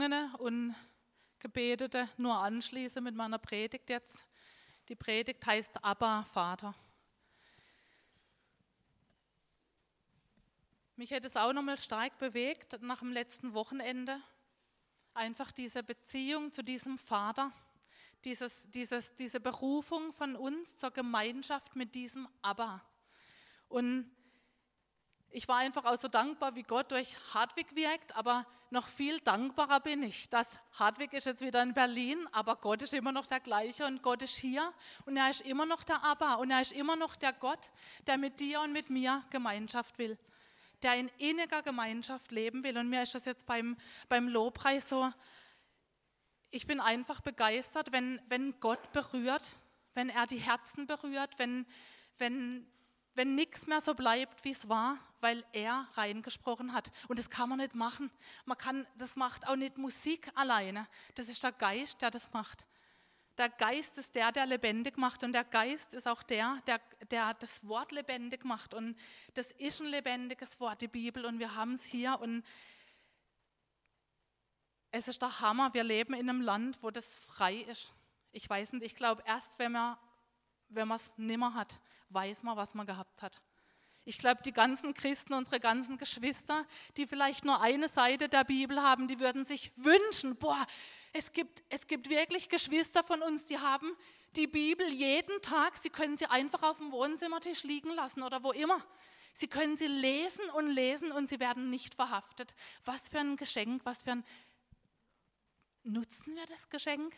und Gebetete nur anschließe mit meiner Predigt jetzt. Die Predigt heißt Abba, Vater. Mich hätte es auch nochmal stark bewegt nach dem letzten Wochenende. Einfach diese Beziehung zu diesem Vater, diese Berufung von uns zur Gemeinschaft mit diesem Abba. Und ich war einfach auch so dankbar, wie Gott durch Hartwig wirkt, aber noch viel dankbarer bin ich, dass Hartwig ist jetzt wieder in Berlin, aber Gott ist immer noch der gleiche und Gott ist hier und er ist immer noch der Abba und er ist immer noch der Gott, der mit dir und mit mir Gemeinschaft will, der in inniger Gemeinschaft leben will. Und mir ist das jetzt beim Lobpreis so, ich bin einfach begeistert, wenn Gott berührt, wenn er die Herzen berührt, wenn nichts mehr so bleibt, wie es war, weil er reingesprochen hat. Und das kann man nicht machen. Das macht auch nicht Musik alleine. Das ist der Geist, der das macht. Der Geist ist der lebendig macht. Und der Geist ist auch der das Wort lebendig macht. Und das ist ein lebendiges Wort, die Bibel. Und wir haben es hier. Und es ist der Hammer. Wir leben in einem Land, wo das frei ist. Ich weiß nicht, ich glaube, erst wenn man es nimmer hat, weiß man, was man gehabt hat. Ich glaube, die ganzen Christen, unsere ganzen Geschwister, die vielleicht nur eine Seite der Bibel haben, die würden sich wünschen, es gibt wirklich Geschwister von uns, die haben die Bibel jeden Tag, sie können sie einfach auf dem Wohnzimmertisch liegen lassen oder wo immer. Sie können sie lesen und sie werden nicht verhaftet. Was für ein Geschenk, nutzen wir das Geschenk?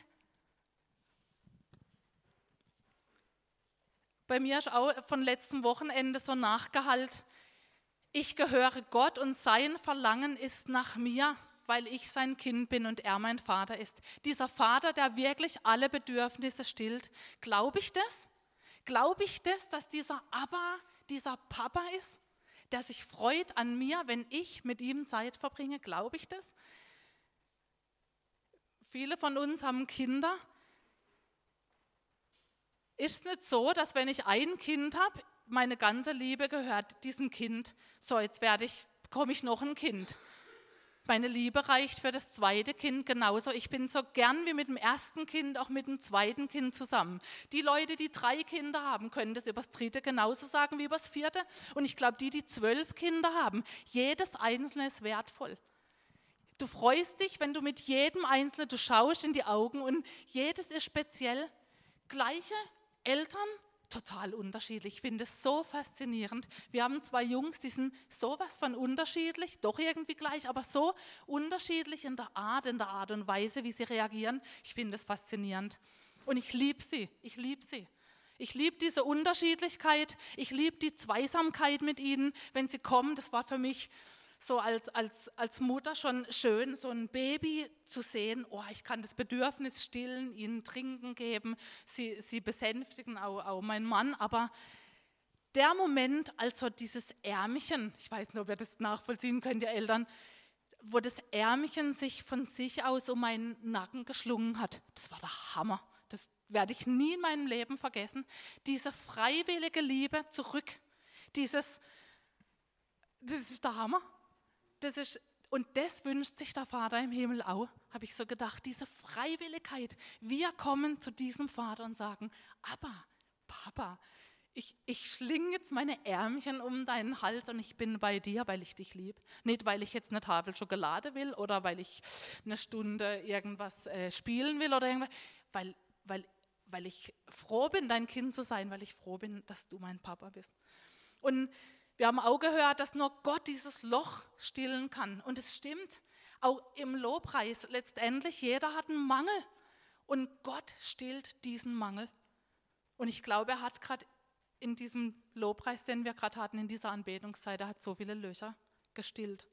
Bei mir ist auch von letztem Wochenende so nachgehallt, ich gehöre Gott und sein Verlangen ist nach mir, weil ich sein Kind bin und er mein Vater ist. Dieser Vater, der wirklich alle Bedürfnisse stillt. Glaube ich das? Glaube ich das, dass dieser Abba, dieser Papa ist, der sich freut an mir, wenn ich mit ihm Zeit verbringe? Glaube ich das? Viele von uns haben Kinder. Ist es nicht so, dass wenn ich ein Kind habe, meine ganze Liebe gehört diesem Kind? So, jetzt bekomme ich noch ein Kind. Meine Liebe reicht für das zweite Kind genauso. Ich bin so gern wie mit dem ersten Kind, auch mit dem zweiten Kind zusammen. Die Leute, die 3 Kinder haben, können das über das dritte genauso sagen wie über das vierte. Und ich glaube, die 12 Kinder haben, jedes einzelne ist wertvoll. Du freust dich, wenn du mit jedem Einzelnen, du schaust in die Augen und jedes ist speziell. Gleiche Eltern, total unterschiedlich. Ich finde es so faszinierend. Wir haben 2 Jungs, die sind sowas von unterschiedlich, doch irgendwie gleich, aber so unterschiedlich in der Art und Weise, wie sie reagieren. Ich finde es faszinierend. Und ich liebe sie. Ich liebe diese Unterschiedlichkeit. Ich liebe die Zweisamkeit mit ihnen, wenn sie kommen. Das war für mich so als Mutter schon schön, so ein Baby zu sehen, ich kann das Bedürfnis stillen, ihnen Trinken geben, sie besänftigen, auch mein Mann, aber der Moment, also dieses Ärmchen, ich weiß nicht, ob ihr das nachvollziehen könnt, ihr Eltern, wo das Ärmchen sich von sich aus um meinen Nacken geschlungen hat, das war der Hammer, das werde ich nie in meinem Leben vergessen, diese freiwillige Liebe zurück, das ist der Hammer. Und das wünscht sich der Vater im Himmel auch, habe ich so gedacht, diese Freiwilligkeit. Wir kommen zu diesem Vater und sagen, aber Papa, ich schlinge jetzt meine Ärmchen um deinen Hals und ich bin bei dir, weil ich dich liebe. Nicht, weil ich jetzt eine Tafel Schokolade will oder weil ich eine Stunde irgendwas spielen will oder irgendwas, weil ich froh bin, dein Kind zu sein, weil ich froh bin, dass du mein Papa bist. Und wir haben auch gehört, dass nur Gott dieses Loch stillen kann. Und es stimmt, auch im Lobpreis letztendlich, jeder hat einen Mangel. Und Gott stillt diesen Mangel. Und ich glaube, er hat gerade in diesem Lobpreis, den wir gerade hatten, in dieser Anbetungszeit, er hat so viele Löcher gestillt.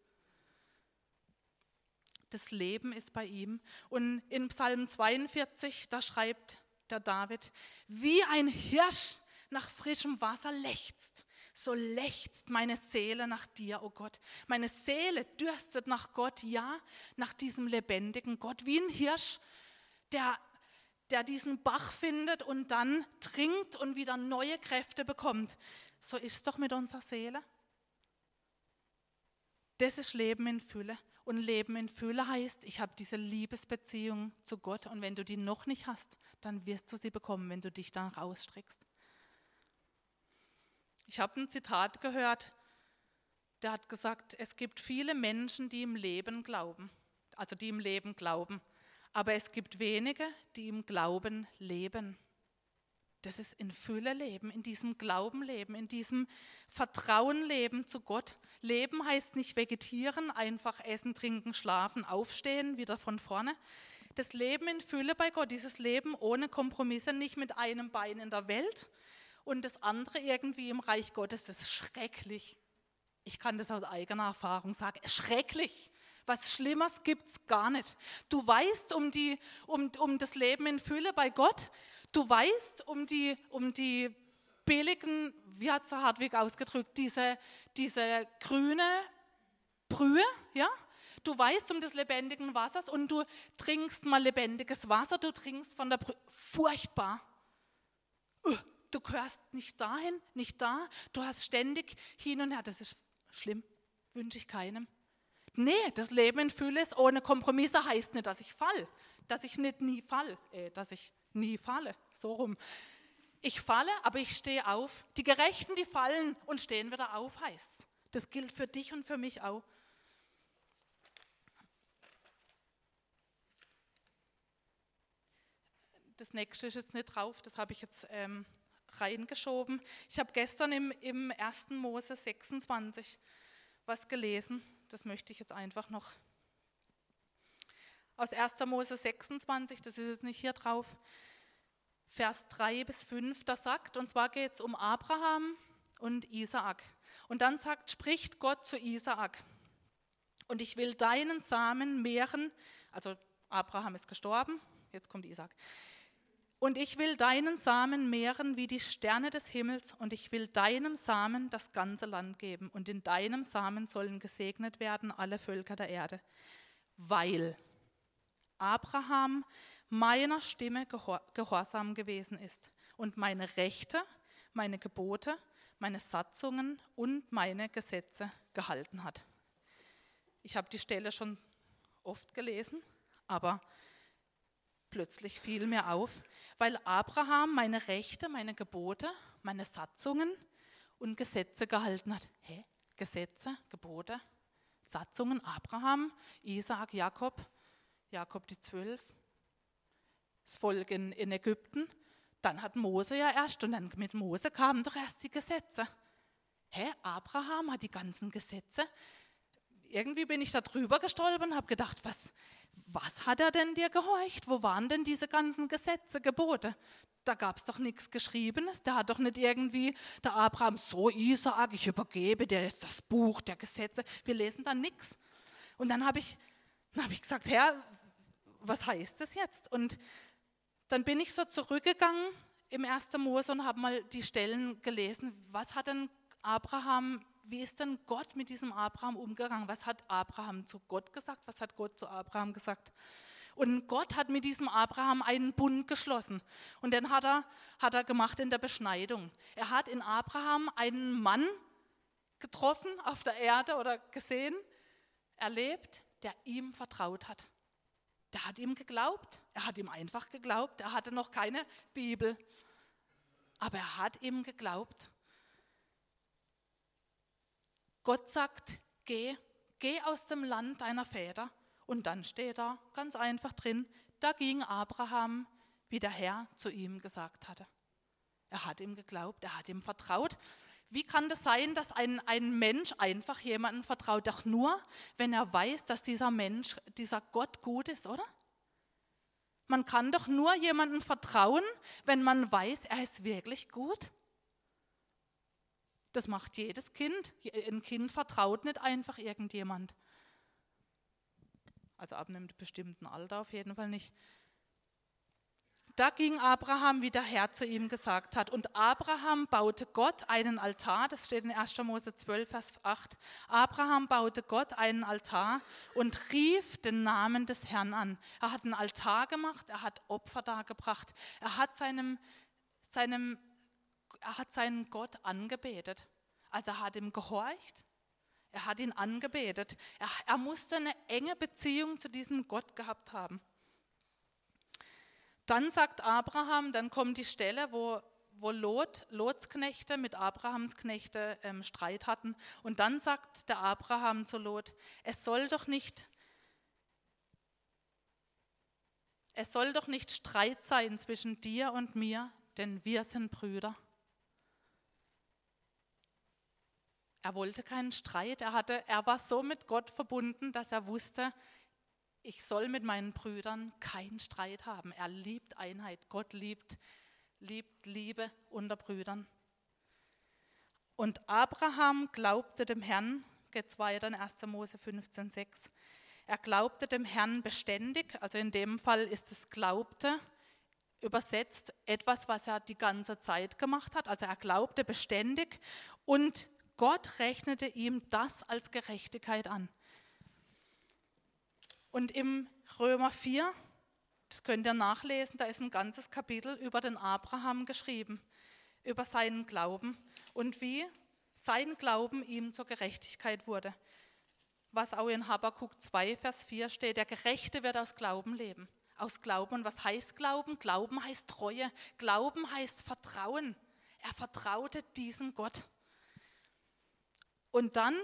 Das Leben ist bei ihm. Und in Psalm 42, da schreibt der David, wie ein Hirsch nach frischem Wasser lechzt, so lechzt meine Seele nach dir, oh Gott. Meine Seele dürstet nach Gott, ja, nach diesem lebendigen Gott, wie ein Hirsch, der diesen Bach findet und dann trinkt und wieder neue Kräfte bekommt. So ist es doch mit unserer Seele. Das ist Leben in Fülle. Und Leben in Fülle heißt, ich habe diese Liebesbeziehung zu Gott und wenn du die noch nicht hast, dann wirst du sie bekommen, wenn du dich danach ausstreckst. Ich habe ein Zitat gehört, der hat gesagt, es gibt viele Menschen, die im Leben glauben, aber es gibt wenige, die im Glauben leben. Das ist in Fülle leben, in diesem Glauben leben, in diesem Vertrauen leben zu Gott. Leben heißt nicht vegetieren, einfach essen, trinken, schlafen, aufstehen, wieder von vorne. Das Leben in Fülle bei Gott, dieses Leben ohne Kompromisse, nicht mit einem Bein in der Welt und das andere irgendwie im Reich Gottes, das ist schrecklich. Ich kann das aus eigener Erfahrung sagen, schrecklich. Was Schlimmeres gibt es gar nicht. Du weißt um das Leben in Fülle bei Gott. Du weißt um die billigen, wie hat es der Hartwig ausgedrückt, diese grüne Brühe, ja? Du weißt um des lebendigen Wassers und du trinkst mal lebendiges Wasser, du trinkst von der Brühe. Furchtbar. Du gehörst nicht dahin, nicht da. Du hast ständig hin und her. Das ist schlimm, wünsche ich keinem. Nee, das Leben in Fülle ist ohne Kompromisse, heißt nicht, dass ich falle, dass ich nie falle, so rum. Ich falle, aber ich stehe auf. Die Gerechten, die fallen und stehen wieder auf, heißt. Das gilt für dich und für mich auch. Das nächste ist jetzt nicht drauf, das habe ich jetzt reingeschoben. Ich habe gestern im 1. Mose 26 was gelesen. Das möchte ich jetzt einfach noch aus 1. Mose 26, das ist jetzt nicht hier drauf, Vers 3 bis 5, da sagt, und zwar geht es um Abraham und Isaak. Und dann spricht Gott zu Isaak, und ich will deinen Samen mehren, also Abraham ist gestorben, jetzt kommt Isaak. Und ich will deinen Samen mehren wie die Sterne des Himmels und ich will deinem Samen das ganze Land geben und in deinem Samen sollen gesegnet werden alle Völker der Erde, weil Abraham meiner Stimme gehorsam gewesen ist und meine Rechte, meine Gebote, meine Satzungen und meine Gesetze gehalten hat. Ich habe die Stelle schon oft gelesen, aber plötzlich fiel mir auf, weil Abraham meine Rechte, meine Gebote, meine Satzungen und Gesetze gehalten hat. Gesetze, Gebote, Satzungen, Abraham, Isaak, Jakob die 12, das Volk in Ägypten, dann hat Mose ja erst und dann mit Mose kamen doch erst die Gesetze. Abraham hat die ganzen Gesetze. Irgendwie bin ich da drüber gestolpert und habe gedacht, was hat er denn dir gehorcht? Wo waren denn diese ganzen Gesetze, Gebote? Da gab es doch nichts Geschriebenes. Der hat doch nicht irgendwie, der Abraham, so Isaak, ich übergebe dir jetzt das Buch der Gesetze. Wir lesen da nichts. Und dann habe ich gesagt, Herr, was heißt das jetzt? Und dann bin ich so zurückgegangen im 1. Mose und habe mal die Stellen gelesen. Was hat denn Abraham, wie ist denn Gott mit diesem Abraham umgegangen? Was hat Abraham zu Gott gesagt? Was hat Gott zu Abraham gesagt? Und Gott hat mit diesem Abraham einen Bund geschlossen. Und den hat er gemacht in der Beschneidung. Er hat in Abraham einen Mann getroffen auf der Erde oder gesehen, erlebt, der ihm vertraut hat. Der hat ihm geglaubt. Er hat ihm einfach geglaubt. Er hatte noch keine Bibel. Aber er hat ihm geglaubt. Gott sagt, geh aus dem Land deiner Väter. Und dann steht da ganz einfach drin, da ging Abraham, wie der Herr zu ihm gesagt hatte. Er hat ihm geglaubt, er hat ihm vertraut. Wie kann das sein, dass ein Mensch einfach jemandem vertraut? Doch nur, wenn er weiß, dass dieser Mensch, dieser Gott gut ist, oder? Man kann doch nur jemandem vertrauen, wenn man weiß, er ist wirklich gut. Das macht jedes Kind. Ein Kind vertraut nicht einfach irgendjemand. Also ab einem bestimmten Alter auf jeden Fall nicht. Da ging Abraham, wie der Herr zu ihm gesagt hat. Und Abraham baute Gott einen Altar, das steht in 1. Mose 12, Vers 8. Abraham baute Gott einen Altar und rief den Namen des Herrn an. Er hat einen Altar gemacht, er hat Opfer dargebracht. Er hat seinen Gott angebetet. Also er hat ihm gehorcht, Er hat ihn angebetet. Er musste eine enge Beziehung zu diesem Gott gehabt haben. Dann sagt Abraham, dann kommt die Stelle, wo Lots Knechte mit Abrahams Knechte Streit hatten. Und dann sagt der Abraham zu Lot, es soll doch nicht Streit sein zwischen dir und mir, denn wir sind Brüder. Er wollte keinen Streit, er war so mit Gott verbunden, dass er wusste, ich soll mit meinen Brüdern keinen Streit haben. Er liebt Einheit, Gott liebt Liebe unter Brüdern. Und Abraham glaubte dem Herrn, geht es weiter in 1. Mose 15,6. Er glaubte dem Herrn beständig, also in dem Fall ist es glaubte, übersetzt etwas, was er die ganze Zeit gemacht hat. Also er glaubte beständig und Gott rechnete ihm das als Gerechtigkeit an. Und im Römer 4, das könnt ihr nachlesen, da ist ein ganzes Kapitel über den Abraham geschrieben, über seinen Glauben und wie sein Glauben ihm zur Gerechtigkeit wurde. Was auch in Habakuk 2, Vers 4 steht, der Gerechte wird aus Glauben leben. Aus Glauben. Und was heißt Glauben? Glauben heißt Treue. Glauben heißt Vertrauen. Er vertraute diesem Gott. Und dann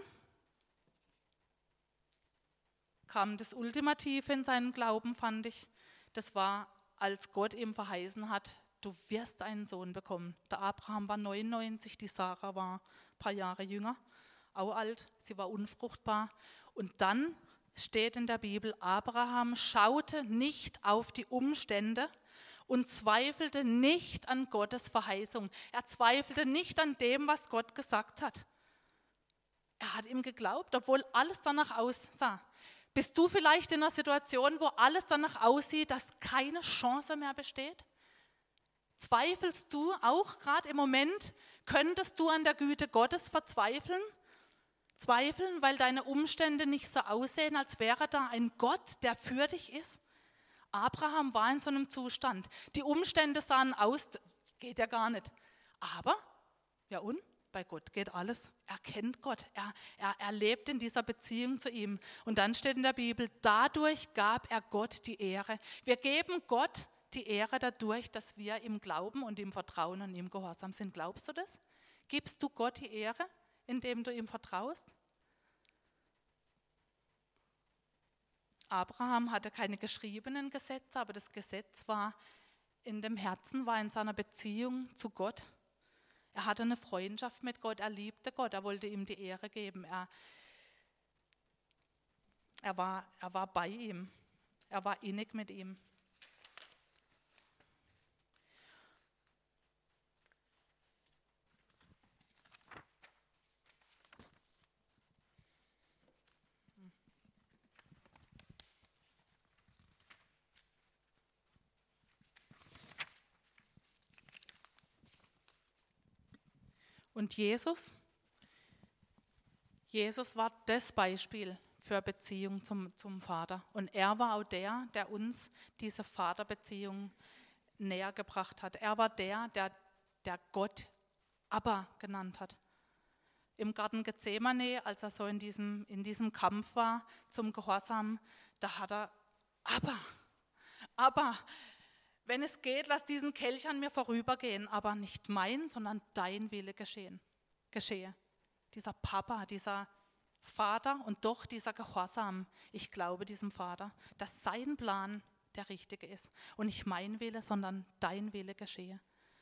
kam das Ultimative in seinen Glauben, fand ich. Das war, als Gott ihm verheißen hat, du wirst einen Sohn bekommen. Der Abraham war 99, die Sarah war ein paar Jahre jünger, auch alt, sie war unfruchtbar. Und dann steht in der Bibel, Abraham schaute nicht auf die Umstände und zweifelte nicht an Gottes Verheißung. Er zweifelte nicht an dem, was Gott gesagt hat. Er hat ihm geglaubt, obwohl alles danach aussah. Bist du vielleicht in einer Situation, wo alles danach aussieht, dass keine Chance mehr besteht? Zweifelst du auch gerade im Moment? Könntest du an der Güte Gottes verzweifeln? Zweifeln, weil deine Umstände nicht so aussehen, als wäre da ein Gott, der für dich ist? Abraham war in so einem Zustand. Die Umstände sahen aus, geht ja gar nicht. Aber, ja und? Bei Gott geht alles. Er kennt Gott. Er lebt in dieser Beziehung zu ihm. Und dann steht in der Bibel, dadurch gab er Gott die Ehre. Wir geben Gott die Ehre dadurch, dass wir ihm glauben und ihm vertrauen und ihm gehorsam sind. Glaubst du das? Gibst du Gott die Ehre, indem du ihm vertraust? Abraham hatte keine geschriebenen Gesetze, aber das Gesetz war in dem Herzen, war in seiner Beziehung zu Gott. Er hatte eine Freundschaft mit Gott, er liebte Gott, er wollte ihm die Ehre geben. Er war bei ihm, er war innig mit ihm. Und Jesus war das Beispiel für Beziehung zum Vater. Und er war auch der uns diese Vaterbeziehung näher gebracht hat. Er war der Gott Abba genannt hat. Im Garten Gethsemane, als er so in diesem Kampf war zum Gehorsam, da hat er Abba, wenn es geht, lass diesen Kelch an mir vorübergehen, aber nicht mein, sondern dein Wille geschehe. Dieser Papa, dieser Vater und doch dieser Gehorsam. Ich glaube diesem Vater, dass sein Plan der richtige ist und nicht mein Wille, sondern dein Wille geschehe.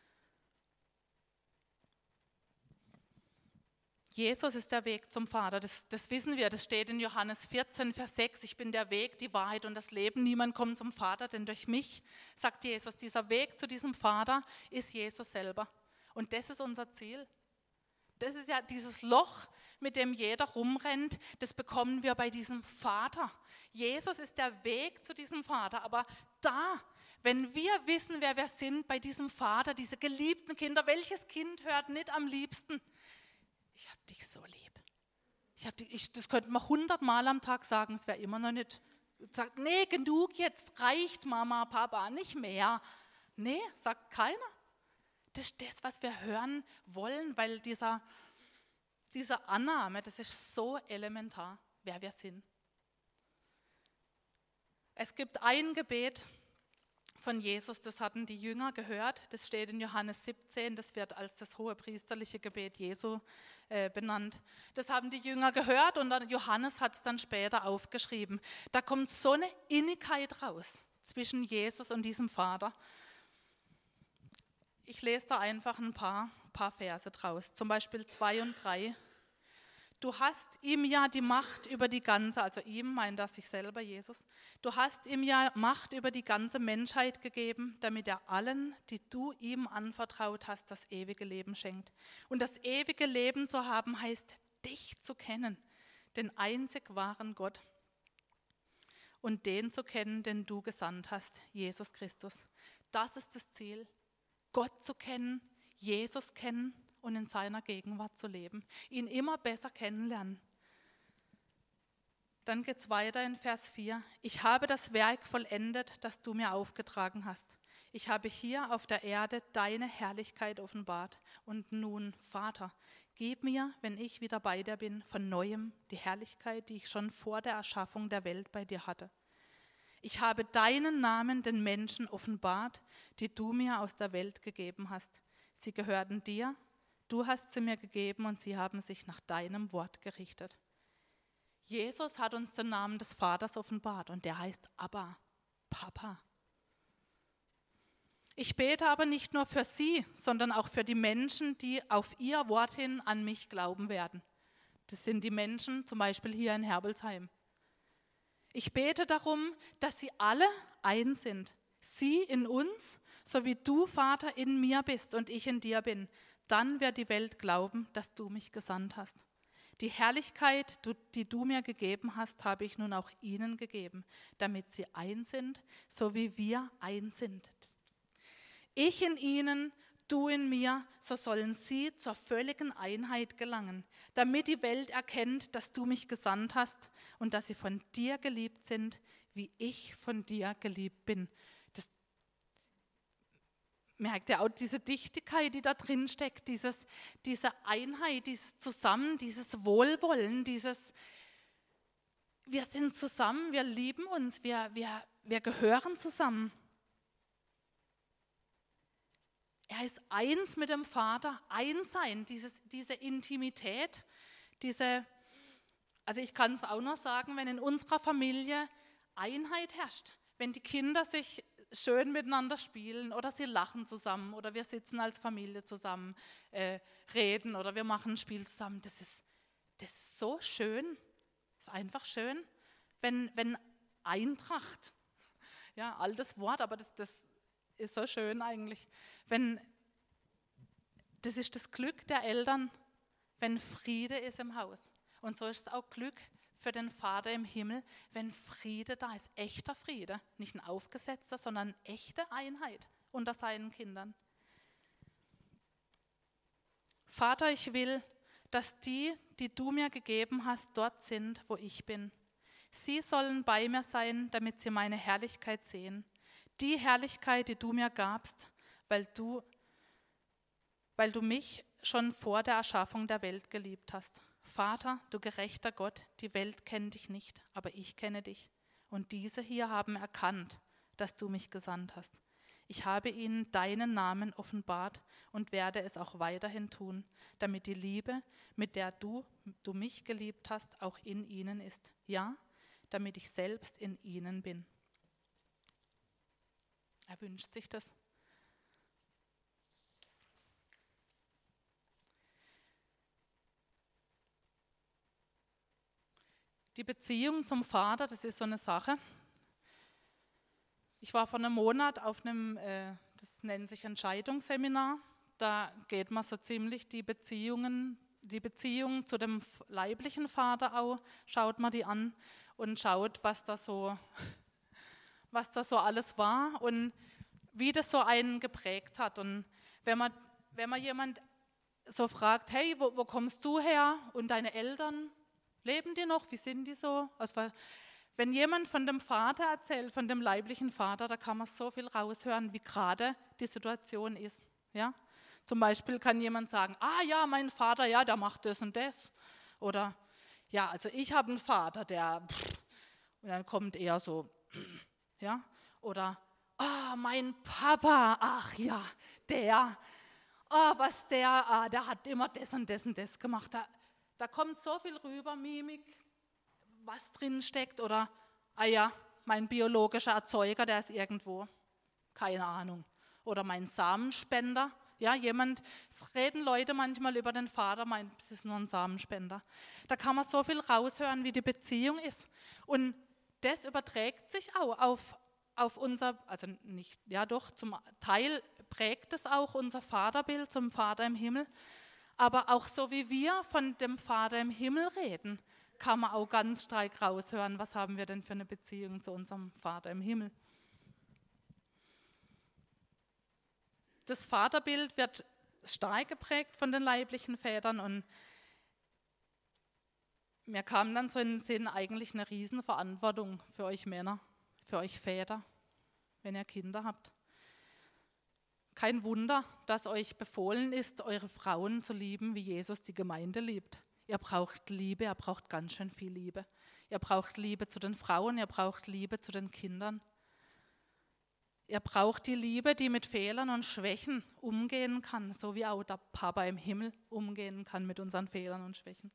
Jesus ist der Weg zum Vater, das wissen wir, das steht in Johannes 14, Vers 6, ich bin der Weg, die Wahrheit und das Leben, niemand kommt zum Vater, denn durch mich, sagt Jesus, dieser Weg zu diesem Vater ist Jesus selber und das ist unser Ziel. Das ist ja dieses Loch, mit dem jeder rumrennt, das bekommen wir bei diesem Vater. Jesus ist der Weg zu diesem Vater, aber wenn wir wissen, wer wir sind, bei diesem Vater, diese geliebten Kinder, welches Kind hört nicht am liebsten? Ich habe dich so lieb. Das könnte man 100 Mal am Tag sagen, es wäre immer noch nicht. Sagt, nee, genug jetzt, reicht Mama, Papa, nicht mehr. Nee, sagt keiner. Das ist das, was wir hören wollen, weil dieser Diese Annahme, das ist so elementar, wer wir sind. Es gibt ein Gebet von Jesus, das hatten die Jünger gehört, das steht in Johannes 17, das wird als das hohepriesterliche Gebet Jesu benannt. Das haben die Jünger gehört und dann Johannes hat es dann später aufgeschrieben. Da kommt so eine Innigkeit raus zwischen Jesus und diesem Vater. Ich lese da einfach ein paar Verse draus, zum Beispiel 2 und 3. Du hast ihm ja die Macht über die ganze, also ihm meint er sich selber, Jesus, du hast ihm ja Macht über die ganze Menschheit gegeben, damit er allen, die du ihm anvertraut hast, das ewige Leben schenkt. Und das ewige Leben zu haben, heißt, dich zu kennen, den einzig wahren Gott. Und den zu kennen, den du gesandt hast, Jesus Christus. Das ist das Ziel, Gott zu kennen, Jesus kennen und in seiner Gegenwart zu leben, ihn immer besser kennenlernen. Dann geht es weiter in Vers 4. Ich habe das Werk vollendet, das du mir aufgetragen hast. Ich habe hier auf der Erde deine Herrlichkeit offenbart. Und nun, Vater, gib mir, wenn ich wieder bei dir bin, von Neuem die Herrlichkeit, die ich schon vor der Erschaffung der Welt bei dir hatte. Ich habe deinen Namen den Menschen offenbart, die du mir aus der Welt gegeben hast. Sie gehörten dir. Du hast sie mir gegeben und sie haben sich nach deinem Wort gerichtet. Jesus hat uns den Namen des Vaters offenbart und der heißt Abba, Papa. Ich bete aber nicht nur für sie, sondern auch für die Menschen, die auf ihr Wort hin an mich glauben werden. Das sind die Menschen zum Beispiel hier in Herbelsheim. Ich bete darum, dass sie alle eins sind. Sie in uns, so wie du, Vater, in mir bist und ich in dir bin. Dann wird die Welt glauben, dass du mich gesandt hast. Die Herrlichkeit, die du mir gegeben hast, habe ich nun auch ihnen gegeben, damit sie eins sind, so wie wir eins sind. Ich in ihnen, du in mir, so sollen sie zur völligen Einheit gelangen, damit die Welt erkennt, dass du mich gesandt hast und dass sie von dir geliebt sind, wie ich von dir geliebt bin. Merkt ihr auch diese Dichtigkeit, die da drin steckt, diese Einheit, dieses Zusammen, dieses Wohlwollen, wir sind zusammen, wir lieben uns, wir gehören zusammen. Er ist eins mit dem Vater, eins sein, diese Intimität, also ich kann es auch noch sagen, wenn in unserer Familie Einheit herrscht, wenn die Kinder sich schön miteinander spielen oder sie lachen zusammen oder wir sitzen als Familie zusammen, reden oder wir machen ein Spiel zusammen. Das ist so schön, das ist einfach schön, wenn Eintracht, ja, altes Wort, aber das ist so schön eigentlich, das ist das Glück der Eltern, wenn Friede ist im Haus. Und so ist es auch Glück für den Vater im Himmel, wenn Friede da ist, echter Friede, nicht ein aufgesetzter, sondern echte Einheit unter seinen Kindern. Vater, ich will, dass die du mir gegeben hast, dort sind, wo ich bin. Sie sollen bei mir sein, damit sie meine Herrlichkeit sehen. Die Herrlichkeit, die du mir gabst, weil du mich schon vor der Erschaffung der Welt geliebt hast. Vater, du gerechter Gott, die Welt kennt dich nicht, aber ich kenne dich. Und diese hier haben erkannt, dass du mich gesandt hast. Ich habe ihnen deinen Namen offenbart und werde es auch weiterhin tun, damit die Liebe, mit der du mich geliebt hast, auch in ihnen ist. Ja, damit ich selbst in ihnen bin. Er wünscht sich das. Die Beziehung zum Vater, das ist so eine Sache. Ich war vor einem Monat auf einem, das nennt sich Entscheidungsseminar. Da geht man so ziemlich die Beziehung zu dem leiblichen Vater auch, schaut man die an und schaut, was da so alles war und wie das so einen geprägt hat. Und wenn man jemand so fragt, hey, wo kommst du her und deine Eltern, leben die noch? Wie sind die so? Also, wenn jemand von dem Vater erzählt, von dem leiblichen Vater, da kann man so viel raushören, wie gerade die Situation ist. Ja? Zum Beispiel kann jemand sagen, ja, mein Vater, ja, der macht das und das. Oder, ja, also ich habe einen Vater, der, und dann kommt eher so, ja. Oder, mein Papa, ach ja, der, der hat immer das und das und das gemacht. Da kommt so viel rüber, Mimik, was drin steckt. Oder, ja, mein biologischer Erzeuger, der ist irgendwo, keine Ahnung. Oder mein Samenspender. Ja, es reden Leute manchmal über den Vater, meint, es ist nur ein Samenspender. Da kann man so viel raushören, wie die Beziehung ist. Und das überträgt sich auch auf unser, also nicht, ja doch, zum Teil prägt es auch unser Vaterbild zum Vater im Himmel. Aber auch so wie wir von dem Vater im Himmel reden, kann man auch ganz stark raushören, was haben wir denn für eine Beziehung zu unserem Vater im Himmel. Das Vaterbild wird stark geprägt von den leiblichen Vätern und mir kam dann so in den Sinn eigentlich eine Riesenverantwortung für euch Männer, für euch Väter, wenn ihr Kinder habt. Kein Wunder, dass euch befohlen ist, eure Frauen zu lieben, wie Jesus die Gemeinde liebt. Ihr braucht Liebe, ihr braucht ganz schön viel Liebe. Ihr braucht Liebe zu den Frauen, ihr braucht Liebe zu den Kindern. Ihr braucht die Liebe, die mit Fehlern und Schwächen umgehen kann, so wie auch der Papa im Himmel umgehen kann mit unseren Fehlern und Schwächen.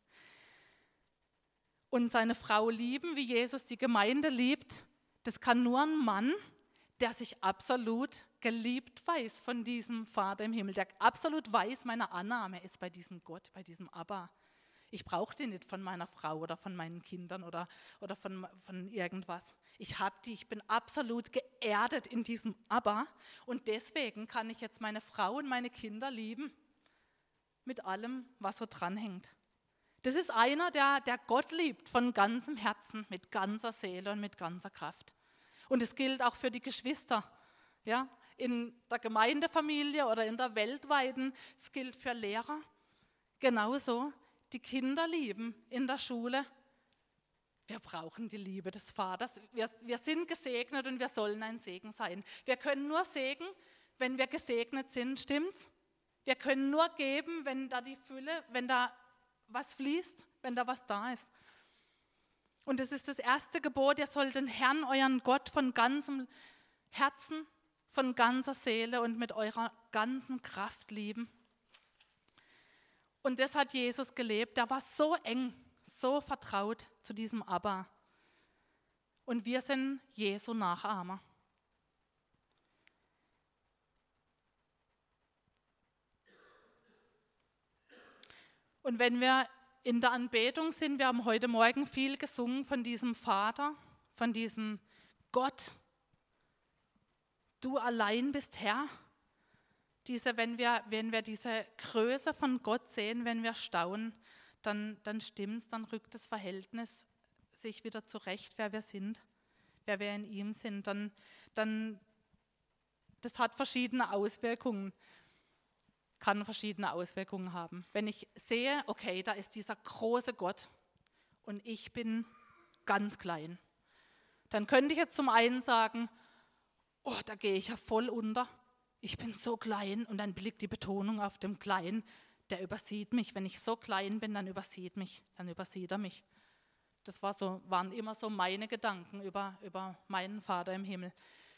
Und seine Frau lieben, wie Jesus die Gemeinde liebt, das kann nur ein Mann, der sich absolut geliebt weiß von diesem Vater im Himmel, der absolut weiß, meine Annahme ist bei diesem Gott, bei diesem Abba. Ich brauche die nicht von meiner Frau oder von meinen Kindern oder von irgendwas. Ich habe die, ich bin absolut geerdet in diesem Abba und deswegen kann ich jetzt meine Frau und meine Kinder lieben mit allem, was so dranhängt. Das ist einer, der Gott liebt von ganzem Herzen, mit ganzer Seele und mit ganzer Kraft. Und es gilt auch für die Geschwister, ja, in der Gemeindefamilie oder in der weltweiten, es gilt für Lehrer. Genauso, die Kinder lieben in der Schule. Wir brauchen die Liebe des Vaters. Wir sind gesegnet und wir sollen ein Segen sein. Wir können nur Segen, wenn wir gesegnet sind, stimmt's? Wir können nur geben, wenn da die Fülle, wenn da was fließt, wenn da was da ist. Und es ist das erste Gebot, ihr sollt den Herrn, euren Gott, von ganzem Herzen, von ganzer Seele und mit eurer ganzen Kraft lieben. Und das hat Jesus gelebt. Er war so eng, so vertraut zu diesem Abba. Und wir sind Jesu Nachahmer. Und wenn wir in der Anbetung sind, wir haben heute Morgen viel gesungen von diesem Vater, von diesem Gott. Du allein bist Herr. Wenn wir diese Größe von Gott sehen, wenn wir staunen, dann stimmt's, dann rückt das Verhältnis sich wieder zurecht, wer wir sind, wer wir in ihm sind. Das hat verschiedene Auswirkungen, kann verschiedene Auswirkungen haben. Wenn ich sehe, okay, da ist dieser große Gott und ich bin ganz klein, dann könnte ich jetzt zum einen sagen, da gehe ich ja voll unter. Ich bin so klein und dann liegt die Betonung auf dem Kleinen, der übersieht mich. Wenn ich so klein bin, dann übersieht er mich. Das waren immer so meine Gedanken über meinen Vater im Himmel.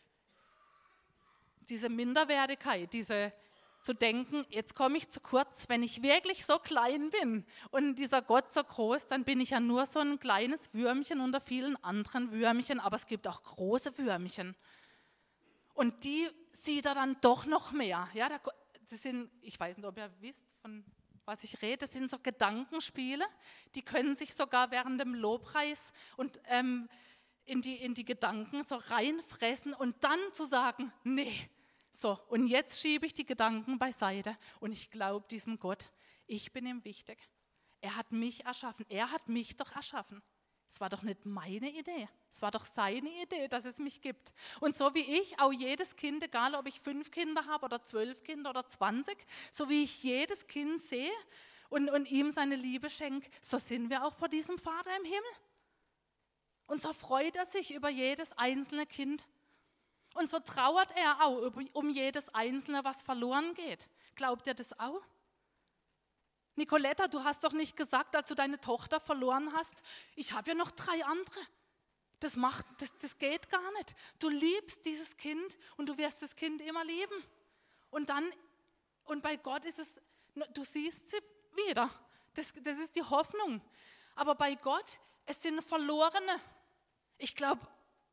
Diese Minderwertigkeit, zu denken, jetzt komme ich zu kurz, wenn ich wirklich so klein bin und dieser Gott so groß, dann bin ich ja nur so ein kleines Würmchen unter vielen anderen Würmchen, aber es gibt auch große Würmchen. Und die sieht er dann doch noch mehr. Ja, ich weiß nicht, ob ihr wisst, von was ich rede, das sind so Gedankenspiele, die können sich sogar während dem Lobpreis und in die Gedanken so reinfressen und dann zu sagen, nee, so, und jetzt schiebe ich die Gedanken beiseite und ich glaube diesem Gott, ich bin ihm wichtig. Er hat mich erschaffen, er hat mich doch erschaffen. Es war doch nicht meine Idee, es war doch seine Idee, dass es mich gibt. Und so wie ich, auch jedes Kind, egal ob ich 5 Kinder habe oder 12 Kinder oder 20, so wie ich jedes Kind sehe und ihm seine Liebe schenke, so sind wir auch vor diesem Vater im Himmel. Und so freut er sich über jedes einzelne Kind. Und so trauert er auch um jedes Einzelne, was verloren geht. Glaubt ihr das auch? Nicoletta, du hast doch nicht gesagt, als du deine Tochter verloren hast, ich habe ja noch 3 andere. Das geht gar nicht. Du liebst dieses Kind und du wirst das Kind immer lieben. Und bei Gott ist es, du siehst sie wieder. Das ist die Hoffnung. Aber bei Gott, es sind Verlorene. Ich glaube,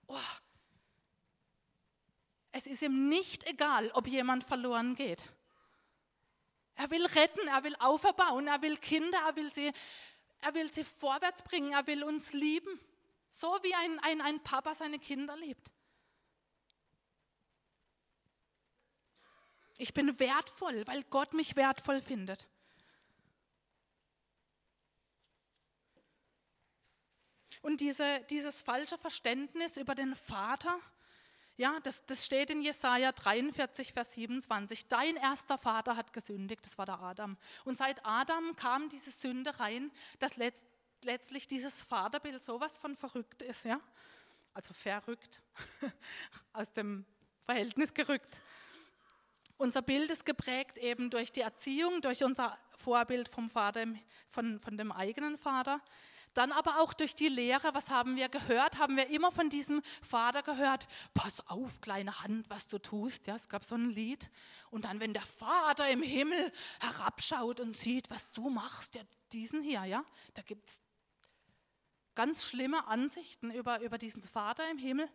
es ist ihm nicht egal, ob jemand verloren geht. Er will retten, er will auferbauen, er will Kinder, er will sie vorwärts bringen, er will uns lieben. So wie ein Papa seine Kinder liebt. Ich bin wertvoll, weil Gott mich wertvoll findet. Und dieses falsche Verständnis über den Vater, ja, das steht in Jesaja 43, Vers 27. Dein erster Vater hat gesündigt, das war der Adam. Und seit Adam kam diese Sünde rein, dass letztlich dieses Vaterbild sowas von verrückt ist, ja? Also verrückt, aus dem Verhältnis gerückt. Unser Bild ist geprägt eben durch die Erziehung, durch unser Vorbild vom Vater, von dem eigenen Vater. Dann aber auch durch die Lehre, was haben wir gehört? Haben wir immer von diesem Vater gehört, pass auf, kleine Hand, was du tust. Ja, es gab so ein Lied. Und dann, wenn der Vater im Himmel herabschaut und sieht, was du machst, ja, diesen hier, ja, da gibt es ganz schlimme Ansichten über diesen Vater im Himmel.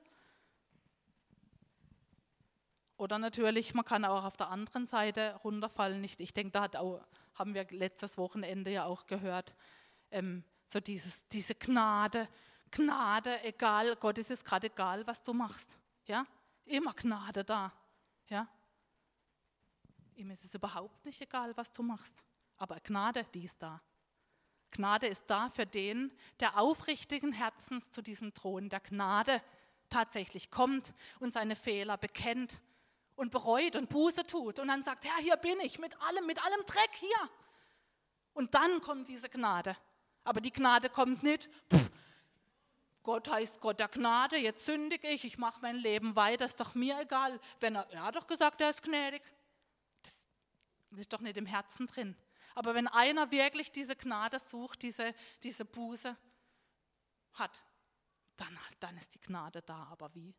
Oder natürlich, man kann auch auf der anderen Seite runterfallen. Ich denke, haben wir letztes Wochenende ja auch gehört, so diese Gnade, egal, Gott ist es gerade egal, was du machst. Ja? Immer Gnade da. Ja? Ihm ist es überhaupt nicht egal, was du machst. Aber Gnade, die ist da. Gnade ist da für den, der aufrichtigen Herzens zu diesem Thron der Gnade tatsächlich kommt und seine Fehler bekennt und bereut und Buße tut und dann sagt, Herr, hier bin ich mit allem Dreck hier. Und dann kommt diese Gnade. Aber die Gnade kommt nicht, Gott heißt Gott der Gnade, jetzt sündige ich mache mein Leben weiter, ist doch mir egal. Er hat doch gesagt, er ist gnädig. Das ist doch nicht im Herzen drin. Aber wenn einer wirklich diese Gnade sucht, diese Buße hat, dann ist die Gnade da. Aber wie?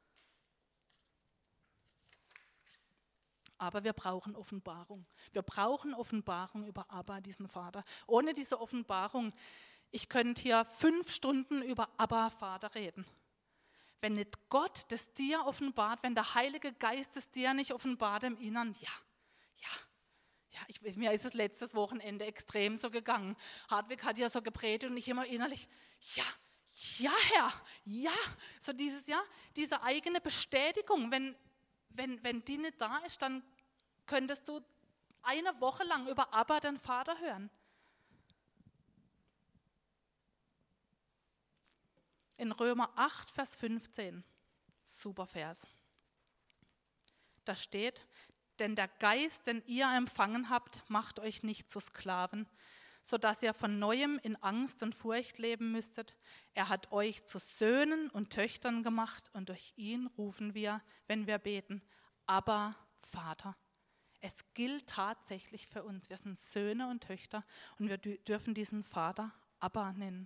Aber wir brauchen Offenbarung. Wir brauchen Offenbarung über Abba, diesen Vater. Ohne diese Offenbarung, ich könnte hier 5 Stunden über Abba, Vater reden. Wenn nicht Gott das dir offenbart, wenn der Heilige Geist es dir nicht offenbart im Innern, mir ist es letztes Wochenende extrem so gegangen. Hartwig hat ja so gepredigt und ich immer innerlich, ja Herr, ja. So diese eigene Bestätigung, wenn die nicht da ist, dann könntest du eine Woche lang über Abba, den Vater, hören. In Römer 8, Vers 15, super Vers. Da steht, denn der Geist, den ihr empfangen habt, macht euch nicht zu Sklaven, sodass ihr von Neuem in Angst und Furcht leben müsstet. Er hat euch zu Söhnen und Töchtern gemacht und durch ihn rufen wir, wenn wir beten, Abba, Vater. Es gilt tatsächlich für uns. Wir sind Söhne und Töchter und wir dürfen diesen Vater Abba nennen.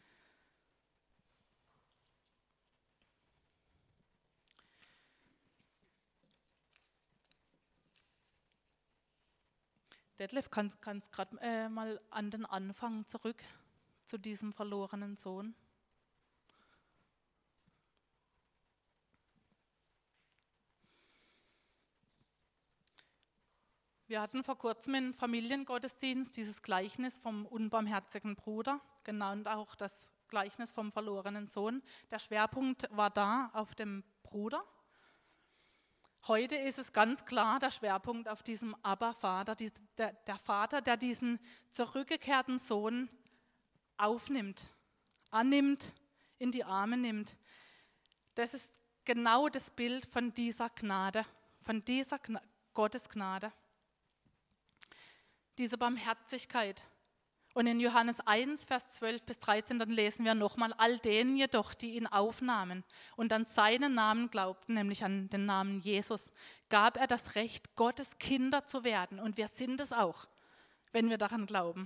Detlef, kannst gerade mal an den Anfang zurück zu diesem verlorenen Sohn. Wir hatten vor kurzem im Familiengottesdienst dieses Gleichnis vom unbarmherzigen Bruder, genannt auch das Gleichnis vom verlorenen Sohn. Der Schwerpunkt war da auf dem Bruder. Heute ist es ganz klar der Schwerpunkt auf diesem Abba-Vater, der Vater, der diesen zurückgekehrten Sohn aufnimmt, annimmt, in die Arme nimmt. Das ist genau das Bild von dieser Gnade, von dieser Gottes Gnade. Diese Barmherzigkeit. Und in Johannes 1, Vers 12 bis 13, dann lesen wir nochmal, all denen jedoch, die ihn aufnahmen und an seinen Namen glaubten, nämlich an den Namen Jesus, gab er das Recht, Gottes Kinder zu werden. Und wir sind es auch, wenn wir daran glauben.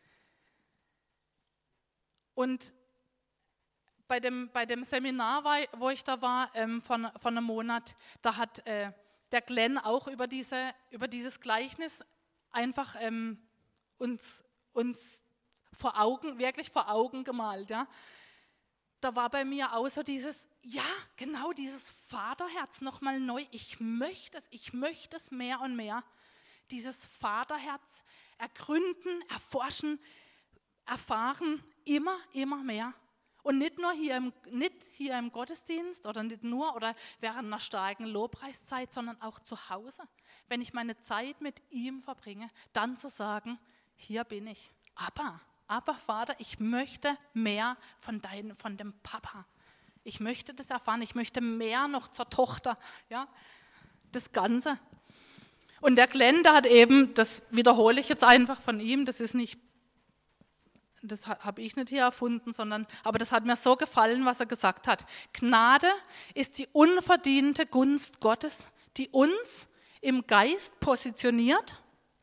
Und bei dem Seminar, wo ich da war, von einem Monat, da hat der Glenn auch über dieses Gleichnis einfach uns wirklich vor Augen gemalt. Ja. Da war bei mir auch so dieses Vaterherz nochmal neu. Ich möchte es mehr und mehr. Dieses Vaterherz ergründen, erforschen, erfahren, immer mehr. Und nicht hier im Gottesdienst oder während einer starken Lobpreiszeit, sondern auch zu Hause. Wenn ich meine Zeit mit ihm verbringe, dann zu sagen, hier bin ich. Aber Vater, ich möchte mehr von dem Papa. Ich möchte das erfahren, ich möchte mehr noch zur Tochter. Ja, das Ganze. Und der Glenn, der hat eben, das wiederhole ich jetzt einfach von ihm, das habe ich nicht hier erfunden, aber das hat mir so gefallen, was er gesagt hat. Gnade ist die unverdiente Gunst Gottes, die uns im Geist positioniert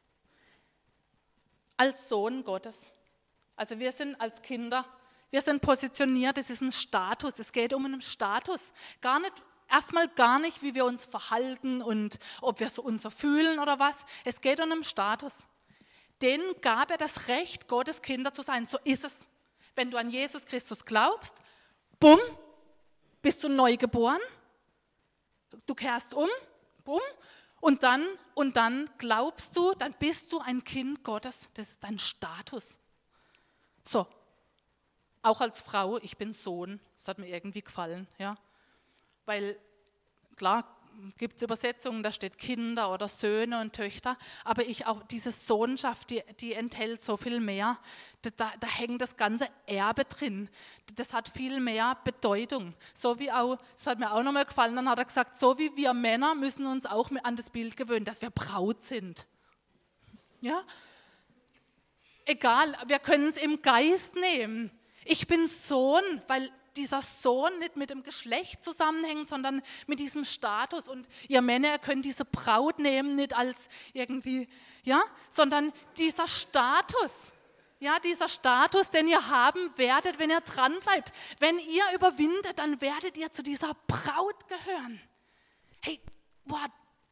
als Sohn Gottes. Also wir sind als Kinder, wir sind positioniert, es ist ein Status, es geht um einen Status. Erstmal gar nicht, wie wir uns verhalten und ob wir uns so fühlen oder was. Es geht um einen Status. Denen gab er das Recht, Gottes Kinder zu sein. So ist es. Wenn du an Jesus Christus glaubst, bumm, bist du neu geboren. Du kehrst um, bumm, und dann glaubst du, dann bist du ein Kind Gottes. Das ist dein Status. So, auch als Frau, ich bin Sohn. Das hat mir irgendwie gefallen, ja. Weil, klar, gibt es Übersetzungen, da steht Kinder oder Söhne und Töchter, aber auch diese Sohnschaft, die enthält so viel mehr. Da hängt das ganze Erbe drin. Das hat viel mehr Bedeutung. So wie auch, das hat mir auch nochmal gefallen, dann hat er gesagt, so wie wir Männer müssen uns auch an das Bild gewöhnen, dass wir Braut sind. Ja? Egal, wir können es im Geist nehmen. Ich bin Sohn, weil dieser Sohn nicht mit dem Geschlecht zusammenhängt, sondern mit diesem Status. Und ihr Männer, ihr könnt diese Braut nehmen, nicht als irgendwie, ja, sondern dieser Status, den ihr haben werdet, wenn ihr dran bleibt. Wenn ihr überwindet, dann werdet ihr zu dieser Braut gehören. Hey, boah.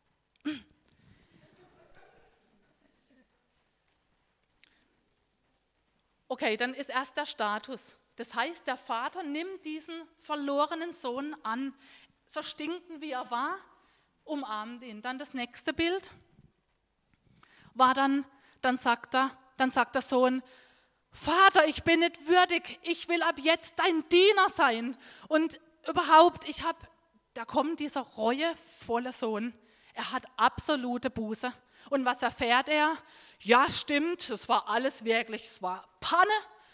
Okay, dann ist erst der Status. Das heißt, der Vater nimmt diesen verlorenen Sohn an, so stinkend wie er war, umarmt ihn. Dann das nächste Bild war dann sagt der Sohn, Vater, ich bin nicht würdig, ich will ab jetzt dein Diener sein. Und überhaupt, da kommt dieser reuevolle Sohn, er hat absolute Buße. Und was erfährt er? Ja, stimmt, das war alles wirklich, es war Panne.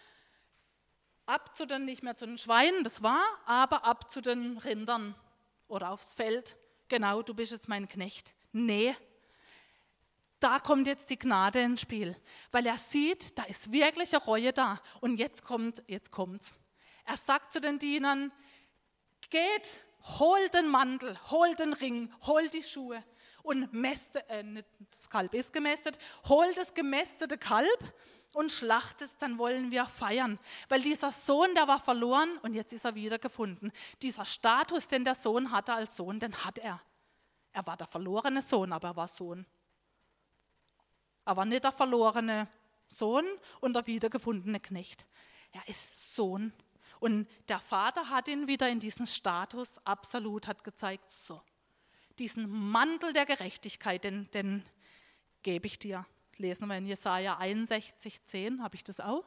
Nicht mehr zu den Schweinen, das war, aber ab zu den Rindern oder aufs Feld. Genau, du bist jetzt mein Knecht. Nee, da kommt jetzt die Gnade ins Spiel, weil er sieht, da ist wirkliche Reue da. Und jetzt kommt's. Er sagt zu den Dienern, geht, hol den Mantel, hol den Ring, hol die Schuhe und das Kalb ist gemästet, hol das gemästete Kalb und schlachtet es, dann wollen wir feiern. Weil dieser Sohn, der war verloren und jetzt ist er wiedergefunden. Dieser Status, den der Sohn hatte als Sohn, den hat er. Er war der verlorene Sohn, aber er war Sohn. Er war nicht der verlorene Sohn und der wiedergefundene Knecht. Er ist Sohn. Und der Vater hat ihn wieder in diesen Status absolut, hat gezeigt, so, diesen Mantel der Gerechtigkeit, den gebe ich dir. Lesen wir in Jesaja 61,10. Habe ich das auch?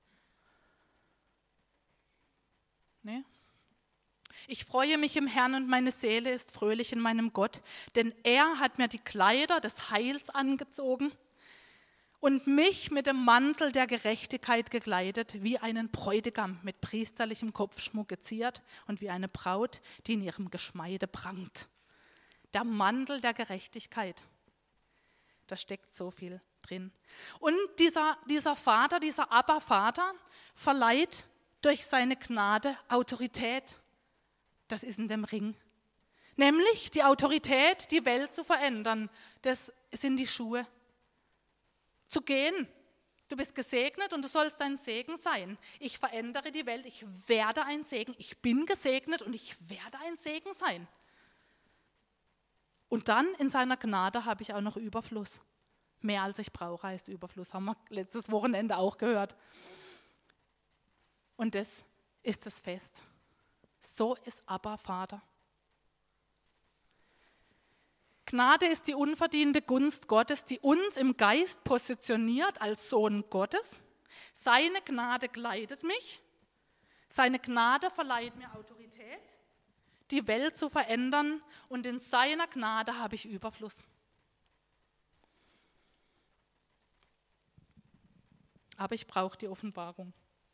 Nee? Ich freue mich im Herrn und meine Seele ist fröhlich in meinem Gott, denn er hat mir die Kleider des Heils angezogen und mich mit dem Mantel der Gerechtigkeit gekleidet, wie einen Bräutigam mit priesterlichem Kopfschmuck geziert und wie eine Braut, die in ihrem Geschmeide prangt. Der Mantel der Gerechtigkeit, da steckt so viel drin. Und dieser Vater, dieser Abba-Vater, verleiht durch seine Gnade Autorität. Das ist in dem Ring. Nämlich die Autorität, die Welt zu verändern. Das sind die Schuhe. Zu gehen. Du bist gesegnet und du sollst ein Segen sein. Ich verändere die Welt, ich werde ein Segen. Ich bin gesegnet und ich werde ein Segen sein. Und dann in seiner Gnade habe ich auch noch Überfluss. Mehr als ich brauche heißt Überfluss, haben wir letztes Wochenende auch gehört. Und das ist das Fest. So ist Abba Vater. Gnade ist die unverdiente Gunst Gottes, die uns im Geist positioniert als Sohn Gottes. Seine Gnade kleidet mich. Seine Gnade verleiht mir Autorität, die Welt zu verändern. Und in seiner Gnade habe ich Überfluss. Aber ich brauche die Offenbarung.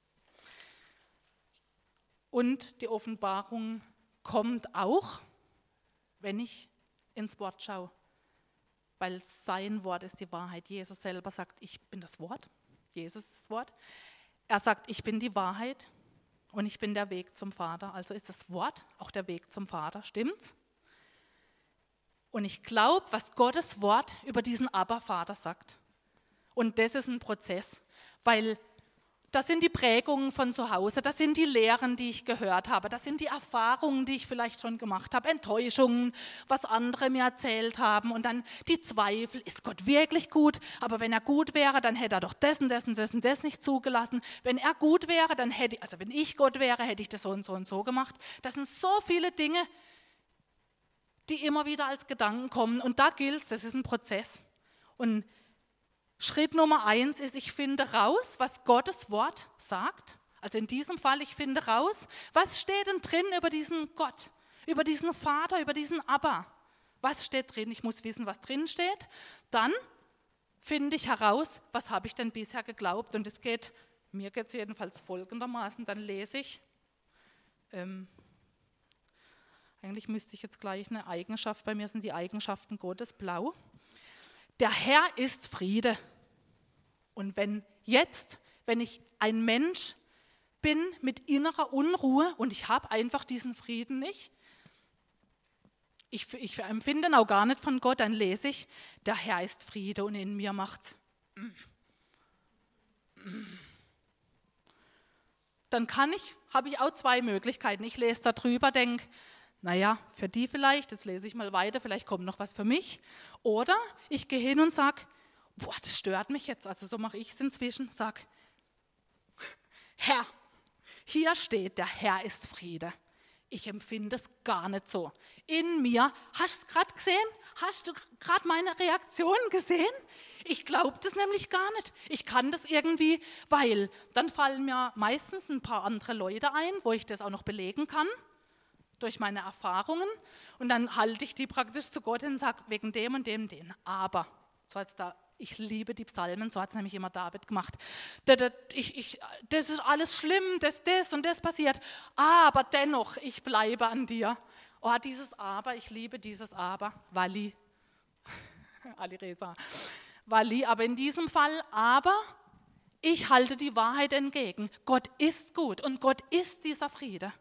Und die Offenbarung kommt auch, wenn ich ins Wort schaue, weil sein Wort ist die Wahrheit. Jesus selber sagt, ich bin das Wort. Jesus ist das Wort. Er sagt, ich bin die Wahrheit und ich bin der Weg zum Vater. Also ist das Wort auch der Weg zum Vater, stimmt's? Und ich glaube, was Gottes Wort über diesen Abba-Vater sagt. Und das ist ein Prozess, weil das sind die Prägungen von zu Hause, das sind die Lehren, die ich gehört habe, das sind die Erfahrungen, die ich vielleicht schon gemacht habe, Enttäuschungen, was andere mir erzählt haben und dann die Zweifel, ist Gott wirklich gut? Aber wenn er gut wäre, dann hätte er doch das und das und das und das nicht zugelassen. Wenn er gut wäre, dann wenn ich Gott wäre, hätte ich das so und so gemacht. Das sind so viele Dinge, die immer wieder als Gedanken kommen und da gilt es, das ist ein Prozess. Und Schritt Nummer 1 ist, ich finde raus, was Gottes Wort sagt. Also in diesem Fall, ich finde raus, was steht denn drin über diesen Gott, über diesen Vater, über diesen Abba. Was steht drin? Ich muss wissen, was drin steht. Dann finde ich heraus, was habe ich denn bisher geglaubt. Und mir geht es jedenfalls folgendermaßen, dann lese ich, eigentlich müsste ich jetzt gleich eine Eigenschaft, bei mir sind die Eigenschaften Gottes blau. Der Herr ist Friede. Und wenn ich ein Mensch bin mit innerer Unruhe und ich habe einfach diesen Frieden nicht, ich empfinde ihn auch gar nicht von Gott, dann lese ich, der Herr ist Friede und in mir macht's. Dann habe ich auch zwei Möglichkeiten. Ich lese da drüber, denke, naja, für die vielleicht, jetzt lese ich mal weiter, vielleicht kommt noch was für mich. Oder ich gehe hin und sage, boah, das stört mich jetzt, also so mache ich es inzwischen, sage, Herr, hier steht, der Herr ist Friede. Ich empfinde es gar nicht so. In mir, hast du es gerade gesehen? Hast du gerade meine Reaktion gesehen? Ich glaube das nämlich gar nicht. Ich kann das irgendwie, weil dann fallen mir meistens ein paar andere Leute ein, wo ich das auch noch belegen kann. Durch meine Erfahrungen und dann halte ich die praktisch zu Gott und sage, wegen dem und dem, den. Aber, ich liebe die Psalmen, so hat es nämlich immer David gemacht. Das ist alles schlimm, das und das passiert, aber dennoch, ich bleibe an dir. Oh, dieses Aber, ich liebe dieses Aber, Wali, aber in diesem Fall, aber ich halte die Wahrheit entgegen. Gott ist gut und Gott ist dieser Friede.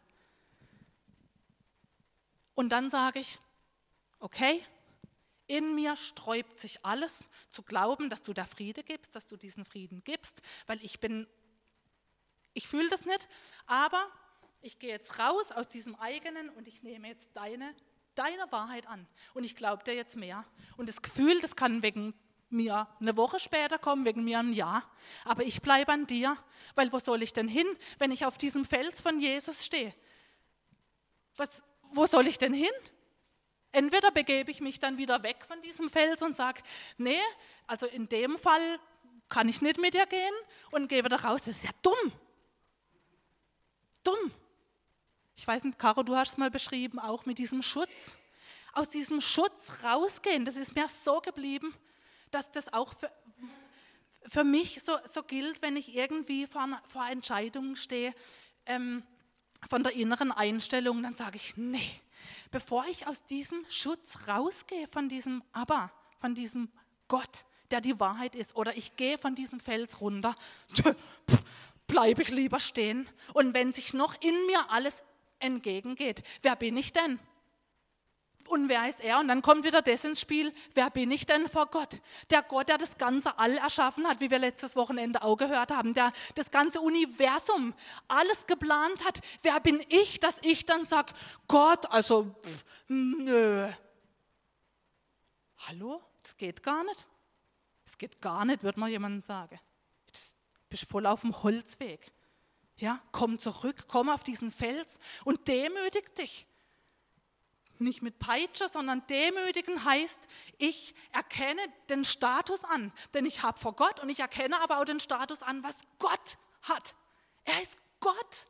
Und dann sage ich, okay, in mir sträubt sich alles, zu glauben, dass du da Friede gibst, dass du diesen Frieden gibst, weil ich fühle das nicht, aber ich gehe jetzt raus aus diesem eigenen und ich nehme jetzt deine Wahrheit an und ich glaube dir jetzt mehr. Und das Gefühl, das kann wegen mir eine Woche später kommen, wegen mir ein Jahr, aber ich bleibe an dir, weil wo soll ich denn hin, wenn ich auf diesem Fels von Jesus stehe? Wo soll ich denn hin? Entweder begebe ich mich dann wieder weg von diesem Fels und sage, nee, also in dem Fall kann ich nicht mit dir gehen und gehe wieder raus. Das ist ja dumm. Dumm. Ich weiß nicht, Caro, du hast es mal beschrieben, auch mit diesem Schutz. Aus diesem Schutz rausgehen, das ist mir so geblieben, dass das auch für mich so gilt, wenn ich irgendwie vor Entscheidungen stehe, von der inneren Einstellung, dann sage ich, nee, bevor ich aus diesem Schutz rausgehe, von diesem Abba, von diesem Gott, der die Wahrheit ist, oder ich gehe von diesem Fels runter, bleibe ich lieber stehen. Und wenn sich noch in mir alles entgegengeht, wer bin ich denn? Und wer ist er? Und dann kommt wieder das ins Spiel, wer bin ich denn vor Gott? Der Gott, der das ganze All erschaffen hat, wie wir letztes Wochenende auch gehört haben, der das ganze Universum, alles geplant hat. Wer bin ich, dass ich dann sage, Gott, also, nö. Hallo? Das geht gar nicht. Das geht gar nicht, würde man jemandem sagen. Du bist voll auf dem Holzweg. Ja, komm zurück, komm auf diesen Fels und demütig dich. Nicht mit Peitsche, sondern demütigen heißt, ich erkenne den Status an, denn ich habe vor Gott und ich erkenne aber auch den Status an, was Gott hat. Er ist Gott.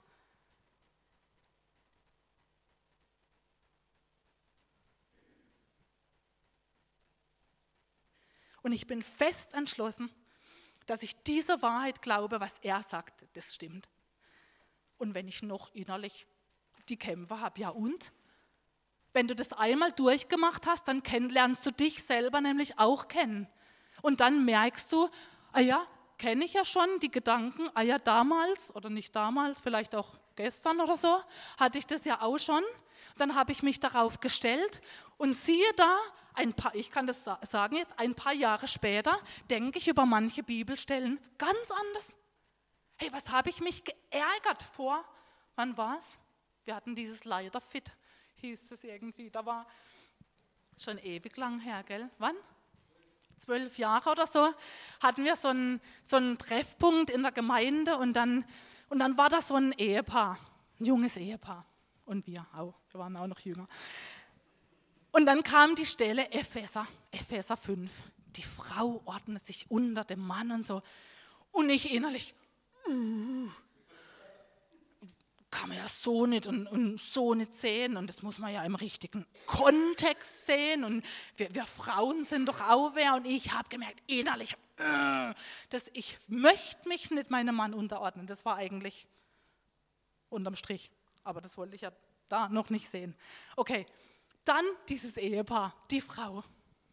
Und ich bin fest entschlossen, dass ich diese Wahrheit glaube, was er sagt, das stimmt. Und wenn ich noch innerlich die Kämpfe habe, ja und? Wenn du das einmal durchgemacht hast, dann lernst du dich selber nämlich auch kennen. Und dann merkst du, ah ja, kenne ich ja schon die Gedanken, ah ja, damals oder nicht damals, vielleicht auch gestern oder so, hatte ich das ja auch schon. Dann habe ich mich darauf gestellt und siehe da, ich kann das sagen jetzt, ein paar Jahre später denke ich über manche Bibelstellen ganz anders. Hey, was habe ich mich geärgert vor? Wann war es? Wir hatten dieses Leiterfit, hieß es irgendwie. Da war schon ewig lang her, gell? Wann? 12 Jahre oder so hatten wir so einen Treffpunkt in der Gemeinde und dann war da so ein Ehepaar, ein junges Ehepaar und wir waren auch noch jünger. Und dann kam die Stelle Epheser 5. Die Frau ordnet sich unter dem Mann und so. Und ich innerlich, kann man ja so nicht und so nicht sehen und das muss man ja im richtigen Kontext sehen und wir Frauen sind doch auch wer und ich habe gemerkt innerlich, dass ich möchte mich nicht meinem Mann unterordnen. Das war eigentlich unterm Strich, aber das wollte ich ja da noch nicht sehen. Okay, dann dieses Ehepaar, die Frau.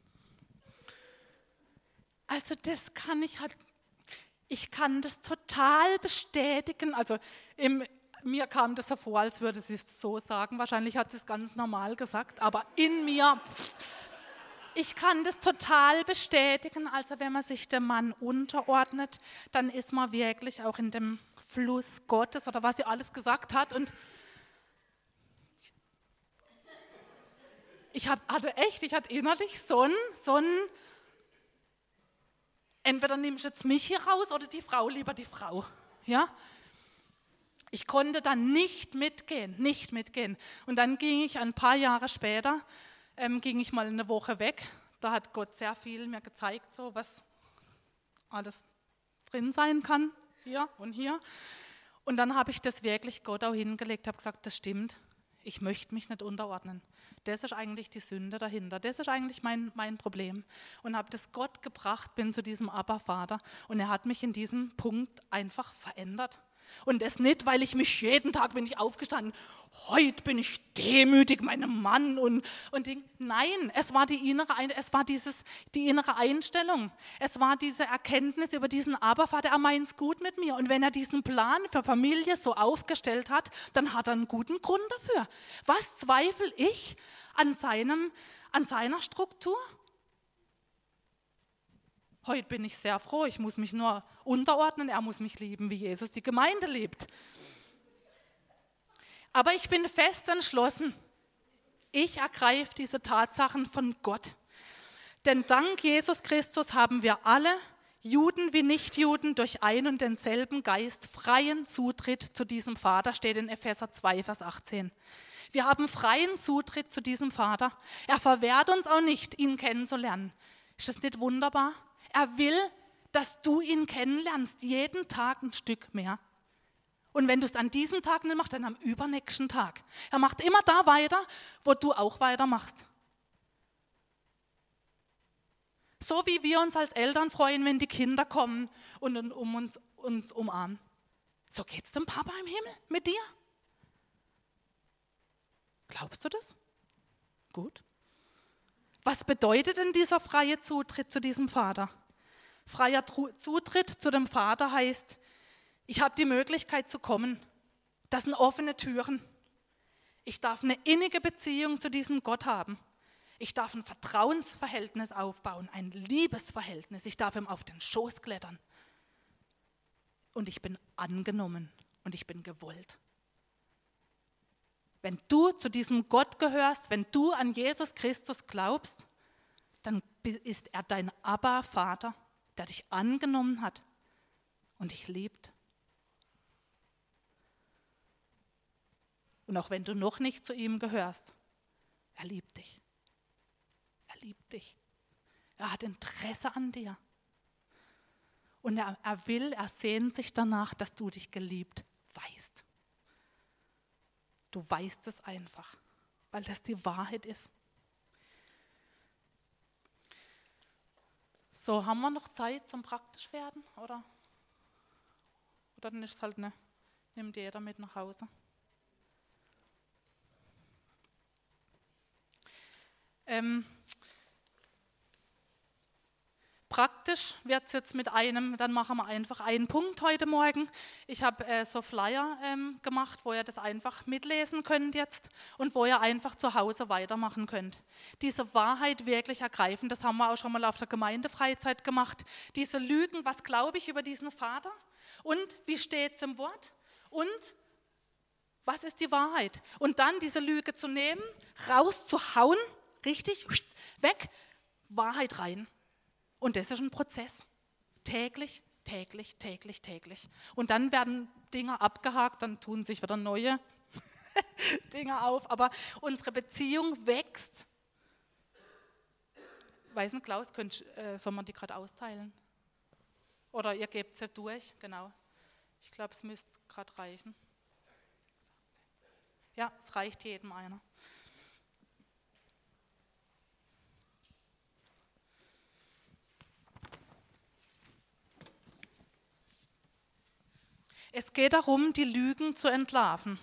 Also das kann ich kann das total bestätigen, also mir kam das hervor, als würde sie es so sagen. Wahrscheinlich hat sie es ganz normal gesagt, aber in mir, ich kann das total bestätigen. Also wenn man sich dem Mann unterordnet, dann ist man wirklich auch in dem Fluss Gottes oder was sie alles gesagt hat. Und ich hatte innerlich so ein entweder nimmst du jetzt mich hier raus oder die Frau, lieber die Frau. Ja? Ich konnte dann nicht mitgehen. Und dann ging ich ein paar Jahre später, ging ich mal eine Woche weg. Da hat Gott sehr viel mir gezeigt, so was alles drin sein kann, hier und hier. Und dann habe ich das wirklich Gott auch hingelegt, habe gesagt, das stimmt, ich möchte mich nicht unterordnen. Das ist eigentlich die Sünde dahinter, das ist eigentlich mein Problem. Und habe das Gott gebracht, bin zu diesem Abba-Vater und er hat mich in diesem Punkt einfach verändert. Und das nicht, weil ich mich jeden Tag bin ich aufgestanden, heute bin ich demütig meinem Mann und nein, es war die innere Einstellung. Es war diese Erkenntnis über diesen Abervater, er meint es gut mit mir. Und wenn er diesen Plan für Familie so aufgestellt hat, dann hat er einen guten Grund dafür. Was zweifle ich an seiner Struktur? Heute bin ich sehr froh, ich muss mich nur unterordnen, er muss mich lieben, wie Jesus die Gemeinde liebt. Aber ich bin fest entschlossen, ich ergreife diese Tatsachen von Gott. Denn dank Jesus Christus haben wir alle, Juden wie Nichtjuden, durch ein und denselben Geist freien Zutritt zu diesem Vater, steht in Epheser 2, Vers 18. Wir haben freien Zutritt zu diesem Vater. Er verwehrt uns auch nicht, ihn kennenzulernen. Ist das nicht wunderbar? Er will, dass du ihn kennenlernst, jeden Tag ein Stück mehr. Und wenn du es an diesem Tag nicht machst, dann am übernächsten Tag. Er macht immer da weiter, wo du auch weitermachst. So wie wir uns als Eltern freuen, wenn die Kinder kommen und uns umarmen. So geht es dem Papa im Himmel mit dir. Glaubst du das? Gut. Was bedeutet denn dieser freie Zutritt zu diesem Vater? Freier Zutritt zu dem Vater heißt, ich habe die Möglichkeit zu kommen. Das sind offene Türen. Ich darf eine innige Beziehung zu diesem Gott haben. Ich darf ein Vertrauensverhältnis aufbauen, ein Liebesverhältnis. Ich darf ihm auf den Schoß klettern. Und ich bin angenommen und ich bin gewollt. Wenn du zu diesem Gott gehörst, wenn du an Jesus Christus glaubst, dann ist er dein Abba-Vater, der dich angenommen hat und dich liebt. Und auch wenn du noch nicht zu ihm gehörst, er liebt dich. Er liebt dich. Er hat Interesse an dir. Und er sehnt sich danach, dass du dich geliebt weißt. Du weißt es einfach, weil das die Wahrheit ist. So, haben wir noch Zeit zum praktisch werden? Oder dann ist es halt nimmt jeder mit nach Hause. Praktisch wird es jetzt dann machen wir einfach einen Punkt heute Morgen. Ich habe so Flyer gemacht, wo ihr das einfach mitlesen könnt jetzt und wo ihr einfach zu Hause weitermachen könnt. Diese Wahrheit wirklich ergreifen, das haben wir auch schon mal auf der Gemeindefreizeit gemacht. Diese Lügen, was glaube ich über diesen Vater und wie steht es im Wort und was ist die Wahrheit? Und dann diese Lüge zu nehmen, rauszuhauen, richtig, weg, Wahrheit rein. Und das ist ein Prozess. Täglich, täglich, täglich, täglich. Und dann werden Dinge abgehakt, dann tun sich wieder neue Dinge auf. Aber unsere Beziehung wächst. Weiß nicht, Klaus, soll man die gerade austeilen? Oder ihr gebt sie durch, genau. Ich glaube, es müsste gerade reichen. Ja, es reicht jedem einer. Es geht darum, die Lügen zu entlarven.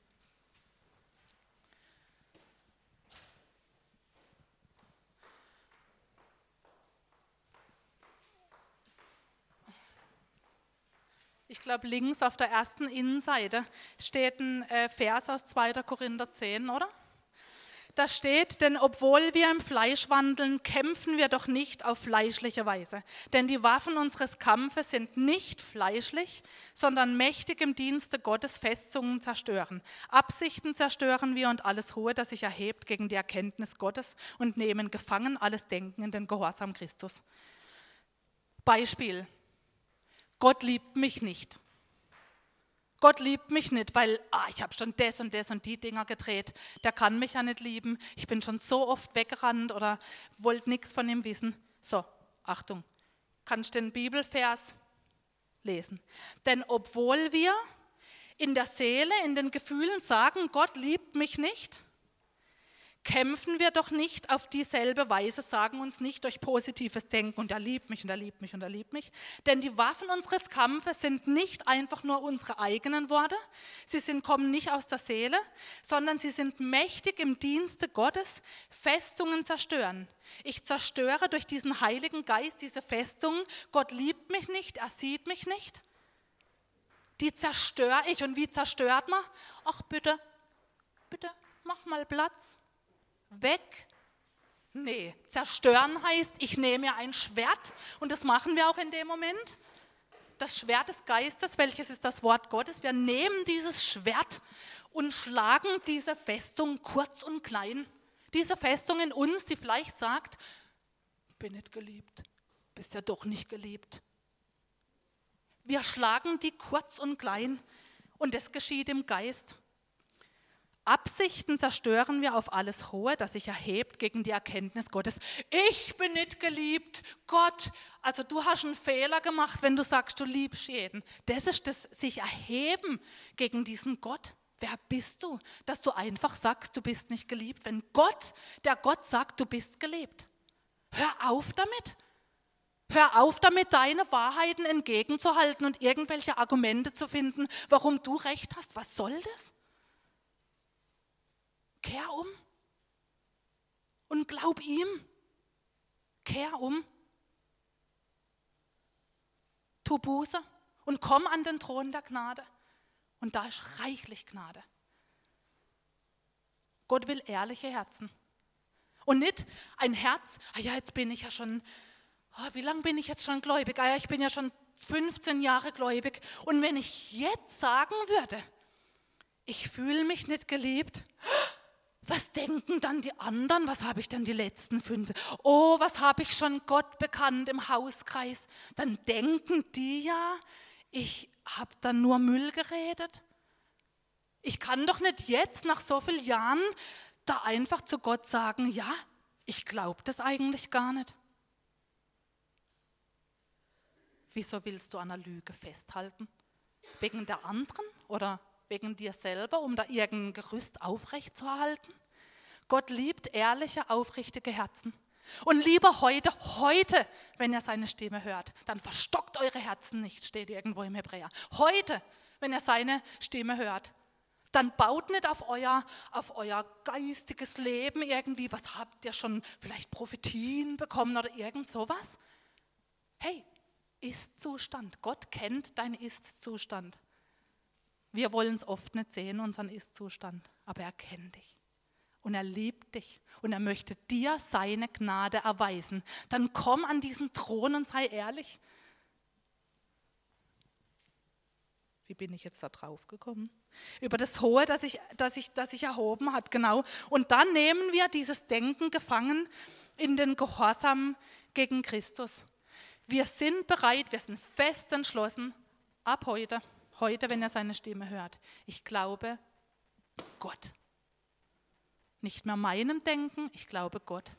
Ich glaube, links auf der ersten Innenseite steht ein Vers aus 2. Korinther 10, oder? Da steht, denn obwohl wir im Fleisch wandeln, kämpfen wir doch nicht auf fleischliche Weise. Denn die Waffen unseres Kampfes sind nicht fleischlich, sondern mächtig im Dienste Gottes Festungen zerstören. Absichten zerstören wir und alles Hohe, das sich erhebt gegen die Erkenntnis Gottes und nehmen gefangen alles Denken in den Gehorsam Christus. Beispiel, Gott liebt mich nicht. Gott liebt mich nicht, weil ich habe schon das und das und die Dinger gedreht. Der kann mich ja nicht lieben. Ich bin schon so oft weggerannt oder wollte nichts von ihm wissen. So, Achtung, kannst du den Bibelvers lesen. Denn obwohl wir in der Seele, in den Gefühlen sagen, Gott liebt mich nicht, kämpfen wir doch nicht auf dieselbe Weise, sagen uns nicht durch positives Denken und er liebt mich und er liebt mich und er liebt mich. Denn die Waffen unseres Kampfes sind nicht einfach nur unsere eigenen Worte, kommen nicht aus der Seele, sondern sie sind mächtig im Dienste Gottes, Festungen zerstören. Ich zerstöre durch diesen Heiligen Geist diese Festungen, Gott liebt mich nicht, er sieht mich nicht. Die zerstöre ich und wie zerstört man? Ach bitte, mach mal Platz. Weg? Nee, zerstören heißt, ich nehme mir ein Schwert und das machen wir auch in dem Moment. Das Schwert des Geistes, welches ist das Wort Gottes. Wir nehmen dieses Schwert und schlagen diese Festung kurz und klein. Diese Festung in uns, die vielleicht sagt, bin nicht geliebt, bist ja doch nicht geliebt. Wir schlagen die kurz und klein und das geschieht im Geist. Absichten zerstören wir auf alles Hohe, das sich erhebt gegen die Erkenntnis Gottes. Ich bin nicht geliebt, Gott. Also du hast einen Fehler gemacht, wenn du sagst, du liebst jeden. Das ist das sich erheben gegen diesen Gott. Wer bist du, dass du einfach sagst, du bist nicht geliebt, wenn der Gott sagt, du bist geliebt. Hör auf damit. Hör auf damit, deine Wahrheiten entgegenzuhalten und irgendwelche Argumente zu finden, warum du recht hast. Was soll das? Kehr um und glaub ihm. Kehr um. tu Buße und komm an den Thron der Gnade. Und da ist reichlich Gnade. Gott will ehrliche Herzen. Und nicht ein Herz, ja, jetzt bin ich ja schon, wie lange bin ich jetzt schon gläubig? Ja, ich bin ja schon 15 Jahre gläubig. Und wenn ich jetzt sagen würde, ich fühle mich nicht geliebt, was denken dann die anderen? Was habe ich denn die letzten 5? Oh, was habe ich schon Gott bekannt im Hauskreis? Dann denken die ja, ich habe dann nur Müll geredet. Ich kann doch nicht jetzt nach so vielen Jahren da einfach zu Gott sagen, ja, ich glaube das eigentlich gar nicht. Wieso willst du an einer Lüge festhalten? Wegen der anderen oder wegen dir selber, um da irgendein Gerüst aufrechtzuerhalten? Gott liebt ehrliche, aufrichtige Herzen. Und lieber heute, wenn ihr seine Stimme hört, dann verstockt eure Herzen nicht, steht irgendwo im Hebräer. Heute, wenn ihr seine Stimme hört, dann baut nicht auf euer geistiges Leben irgendwie, was habt ihr schon, vielleicht Prophetien bekommen oder irgend sowas. Hey, Ist-Zustand. Gott kennt deinen Ist-Zustand. Wir wollen es oft nicht sehen, unseren Ist-Zustand, aber er kennt dich. Und er liebt dich und er möchte dir seine Gnade erweisen. Dann komm an diesen Thron und sei ehrlich. Wie bin ich jetzt da drauf gekommen? Über das Hohe, das sich erhoben hat, genau. Und dann nehmen wir dieses Denken gefangen in den Gehorsam gegen Christus. Wir sind bereit, wir sind fest entschlossen, ab heute, wenn er seine Stimme hört. Ich glaube Gott. Nicht mehr meinem Denken, ich glaube Gott.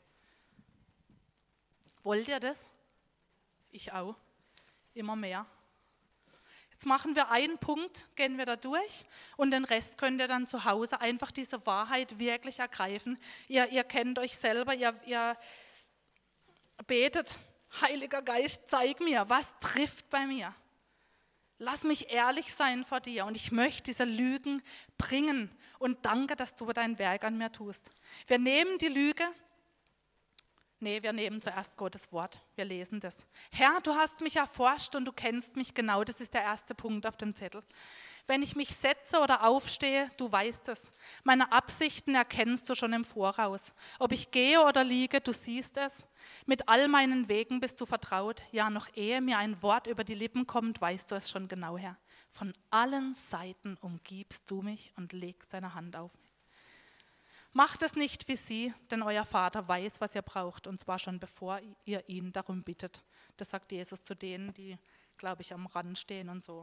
Wollt ihr das? Ich auch. Immer mehr. Jetzt machen wir einen Punkt, gehen wir da durch und den Rest könnt ihr dann zu Hause einfach diese Wahrheit wirklich ergreifen. Ihr kennt euch selber, ihr betet, Heiliger Geist, zeig mir, was trifft bei mir. Lass mich ehrlich sein vor dir und ich möchte diese Lügen bringen und danke, dass du dein Werk an mir tust. Wir nehmen die Lüge, wir nehmen zuerst Gottes Wort, wir lesen das. Herr, du hast mich erforscht und du kennst mich genau, das ist der erste Punkt auf dem Zettel. Wenn ich mich setze oder aufstehe, du weißt es. Meine Absichten erkennst du schon im Voraus. Ob ich gehe oder liege, du siehst es. Mit all meinen Wegen bist du vertraut. Ja, noch ehe mir ein Wort über die Lippen kommt, weißt du es schon genau, Herr. Von allen Seiten umgibst du mich und legst deine Hand auf mich. Macht es nicht wie sie, denn euer Vater weiß, was ihr braucht, und zwar schon bevor ihr ihn darum bittet. Das sagt Jesus zu denen, die, glaube ich, am Rand stehen und so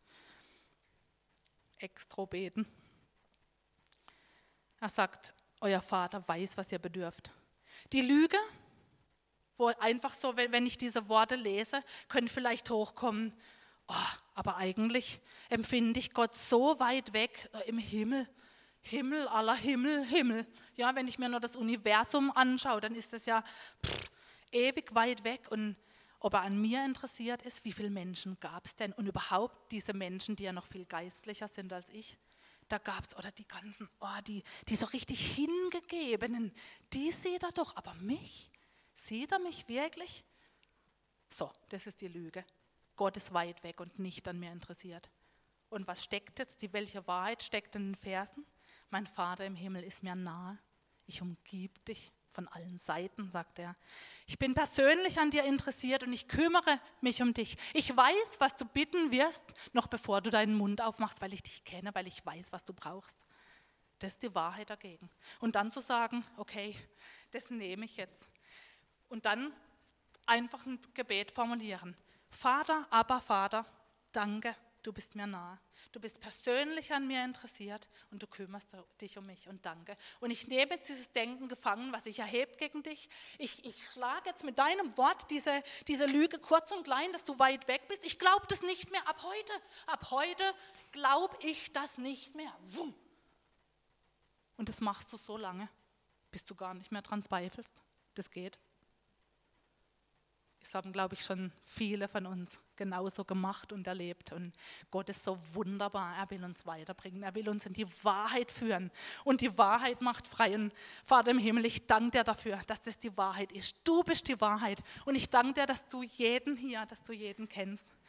extra beten. Er sagt, euer Vater weiß, was ihr bedürft. Die Lüge, wo einfach so, wenn ich diese Worte lese, könnte vielleicht hochkommen, aber eigentlich empfinde ich Gott so weit weg im Himmel. Himmel aller Himmel. Ja, wenn ich mir nur das Universum anschaue, dann ist es ja ewig weit weg. Und ob er an mir interessiert ist, wie viele Menschen gab es denn? Und überhaupt diese Menschen, die ja noch viel geistlicher sind als ich, da gab es, oder die ganzen, die so richtig Hingegebenen, die sieht er doch, aber mich? Sieht er mich wirklich? So, das ist die Lüge. Gott ist weit weg und nicht an mir interessiert. Und was steckt jetzt, welche Wahrheit steckt in den Versen? Mein Vater im Himmel ist mir nahe. Ich umgib dich von allen Seiten, sagt er. Ich bin persönlich an dir interessiert und ich kümmere mich um dich. Ich weiß, was du bitten wirst, noch bevor du deinen Mund aufmachst, weil ich dich kenne, weil ich weiß, was du brauchst. Das ist die Wahrheit dagegen. Und dann zu sagen, okay, das nehme ich jetzt. Und dann einfach ein Gebet formulieren. Vater, aber Vater, danke. Du bist mir nahe. Du bist persönlich an mir interessiert und du kümmerst dich um mich und danke. Und ich nehme jetzt dieses Denken gefangen, was sich erhebt gegen dich. Ich schlage jetzt mit deinem Wort diese Lüge kurz und klein, dass du weit weg bist. Ich glaube das nicht mehr ab heute. Ab heute glaube ich das nicht mehr. Wumm. Und das machst du so lange, bis du gar nicht mehr dran zweifelst. Das geht. Das haben, glaube ich, schon viele von uns genauso gemacht und erlebt. Und Gott ist so wunderbar. Er will uns weiterbringen. Er will uns in die Wahrheit führen. Und die Wahrheit macht frei. Und Vater im Himmel, ich danke dir dafür, dass das die Wahrheit ist. Du bist die Wahrheit. Und ich danke dir, dass du jeden kennst.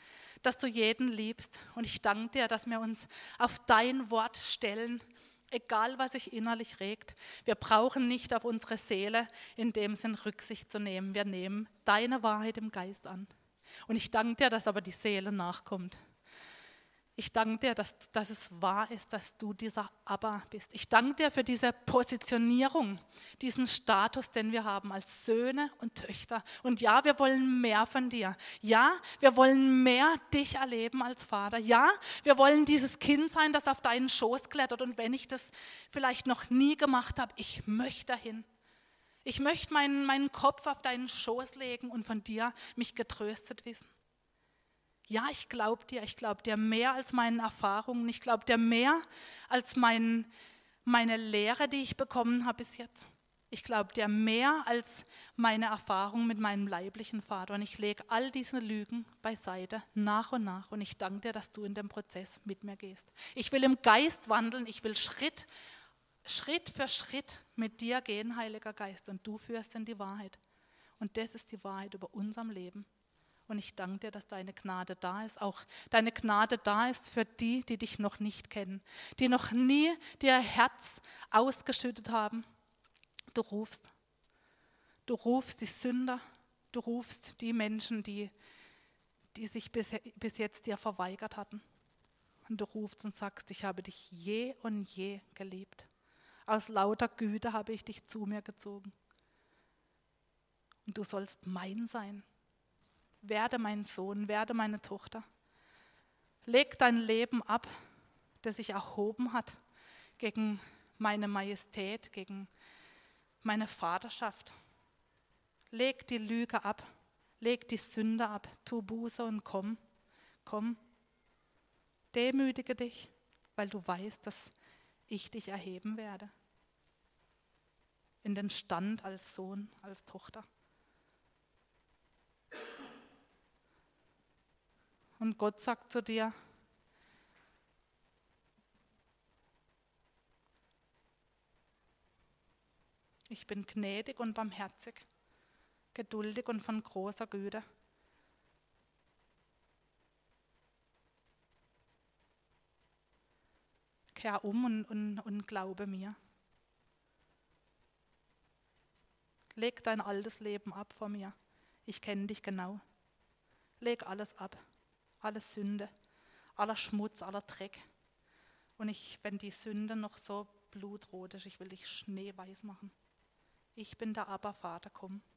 dass du jeden liebst. Und ich danke dir, dass wir uns auf dein Wort stellen, egal was sich innerlich regt. Wir brauchen nicht auf unsere Seele in dem Sinn Rücksicht zu nehmen. Wir nehmen deine Wahrheit im Geist an. Und ich danke dir, dass aber die Seele nachkommt. Ich danke dir, dass es wahr ist, dass du dieser Abba bist. Ich danke dir für diese Positionierung, diesen Status, den wir haben als Söhne und Töchter. Und ja, wir wollen mehr von dir. Ja, wir wollen mehr dich erleben als Vater. Ja, wir wollen dieses Kind sein, das auf deinen Schoß klettert. Und wenn ich das vielleicht noch nie gemacht habe, ich möchte dahin. Ich möchte meinen Kopf auf deinen Schoß legen und von dir mich getröstet wissen. Ja, ich glaube dir mehr als meinen Erfahrungen, ich glaube dir mehr als meine Lehre, die ich bekommen habe bis jetzt. Ich glaube dir mehr als meine Erfahrung mit meinem leiblichen Vater. Und ich lege all diese Lügen beiseite, nach und nach. Und ich danke dir, dass du in dem Prozess mit mir gehst. Ich will im Geist wandeln, ich will Schritt für Schritt mit dir gehen, Heiliger Geist. Und du führst in die Wahrheit. Und das ist die Wahrheit über unserem Leben. Und ich danke dir, dass deine Gnade da ist, auch deine Gnade da ist für die, die dich noch nicht kennen, die noch nie dir Herz ausgeschüttet haben. Du rufst die Sünder, du rufst die Menschen, die sich bis jetzt dir verweigert hatten. Und du rufst und sagst, ich habe dich je und je geliebt. Aus lauter Güte habe ich dich zu mir gezogen. Und du sollst mein sein. Werde mein Sohn, werde meine Tochter. Leg dein Leben ab, das sich erhoben hat gegen meine Majestät, gegen meine Vaterschaft. Leg die Lüge ab, leg die Sünde ab, tu Buße und komm. Demütige dich, weil du weißt, dass ich dich erheben werde. In den Stand als Sohn, als Tochter. Und Gott sagt zu dir, ich bin gnädig und barmherzig, geduldig und von großer Güte. Kehr um und glaube mir. Leg dein altes Leben ab vor mir. Ich kenne dich genau. Leg alles ab. Alle Sünde, aller Schmutz, aller Dreck. Und wenn die Sünde noch so blutrot ist, ich will dich schneeweiß machen. Ich bin der Abba, Vater, komm.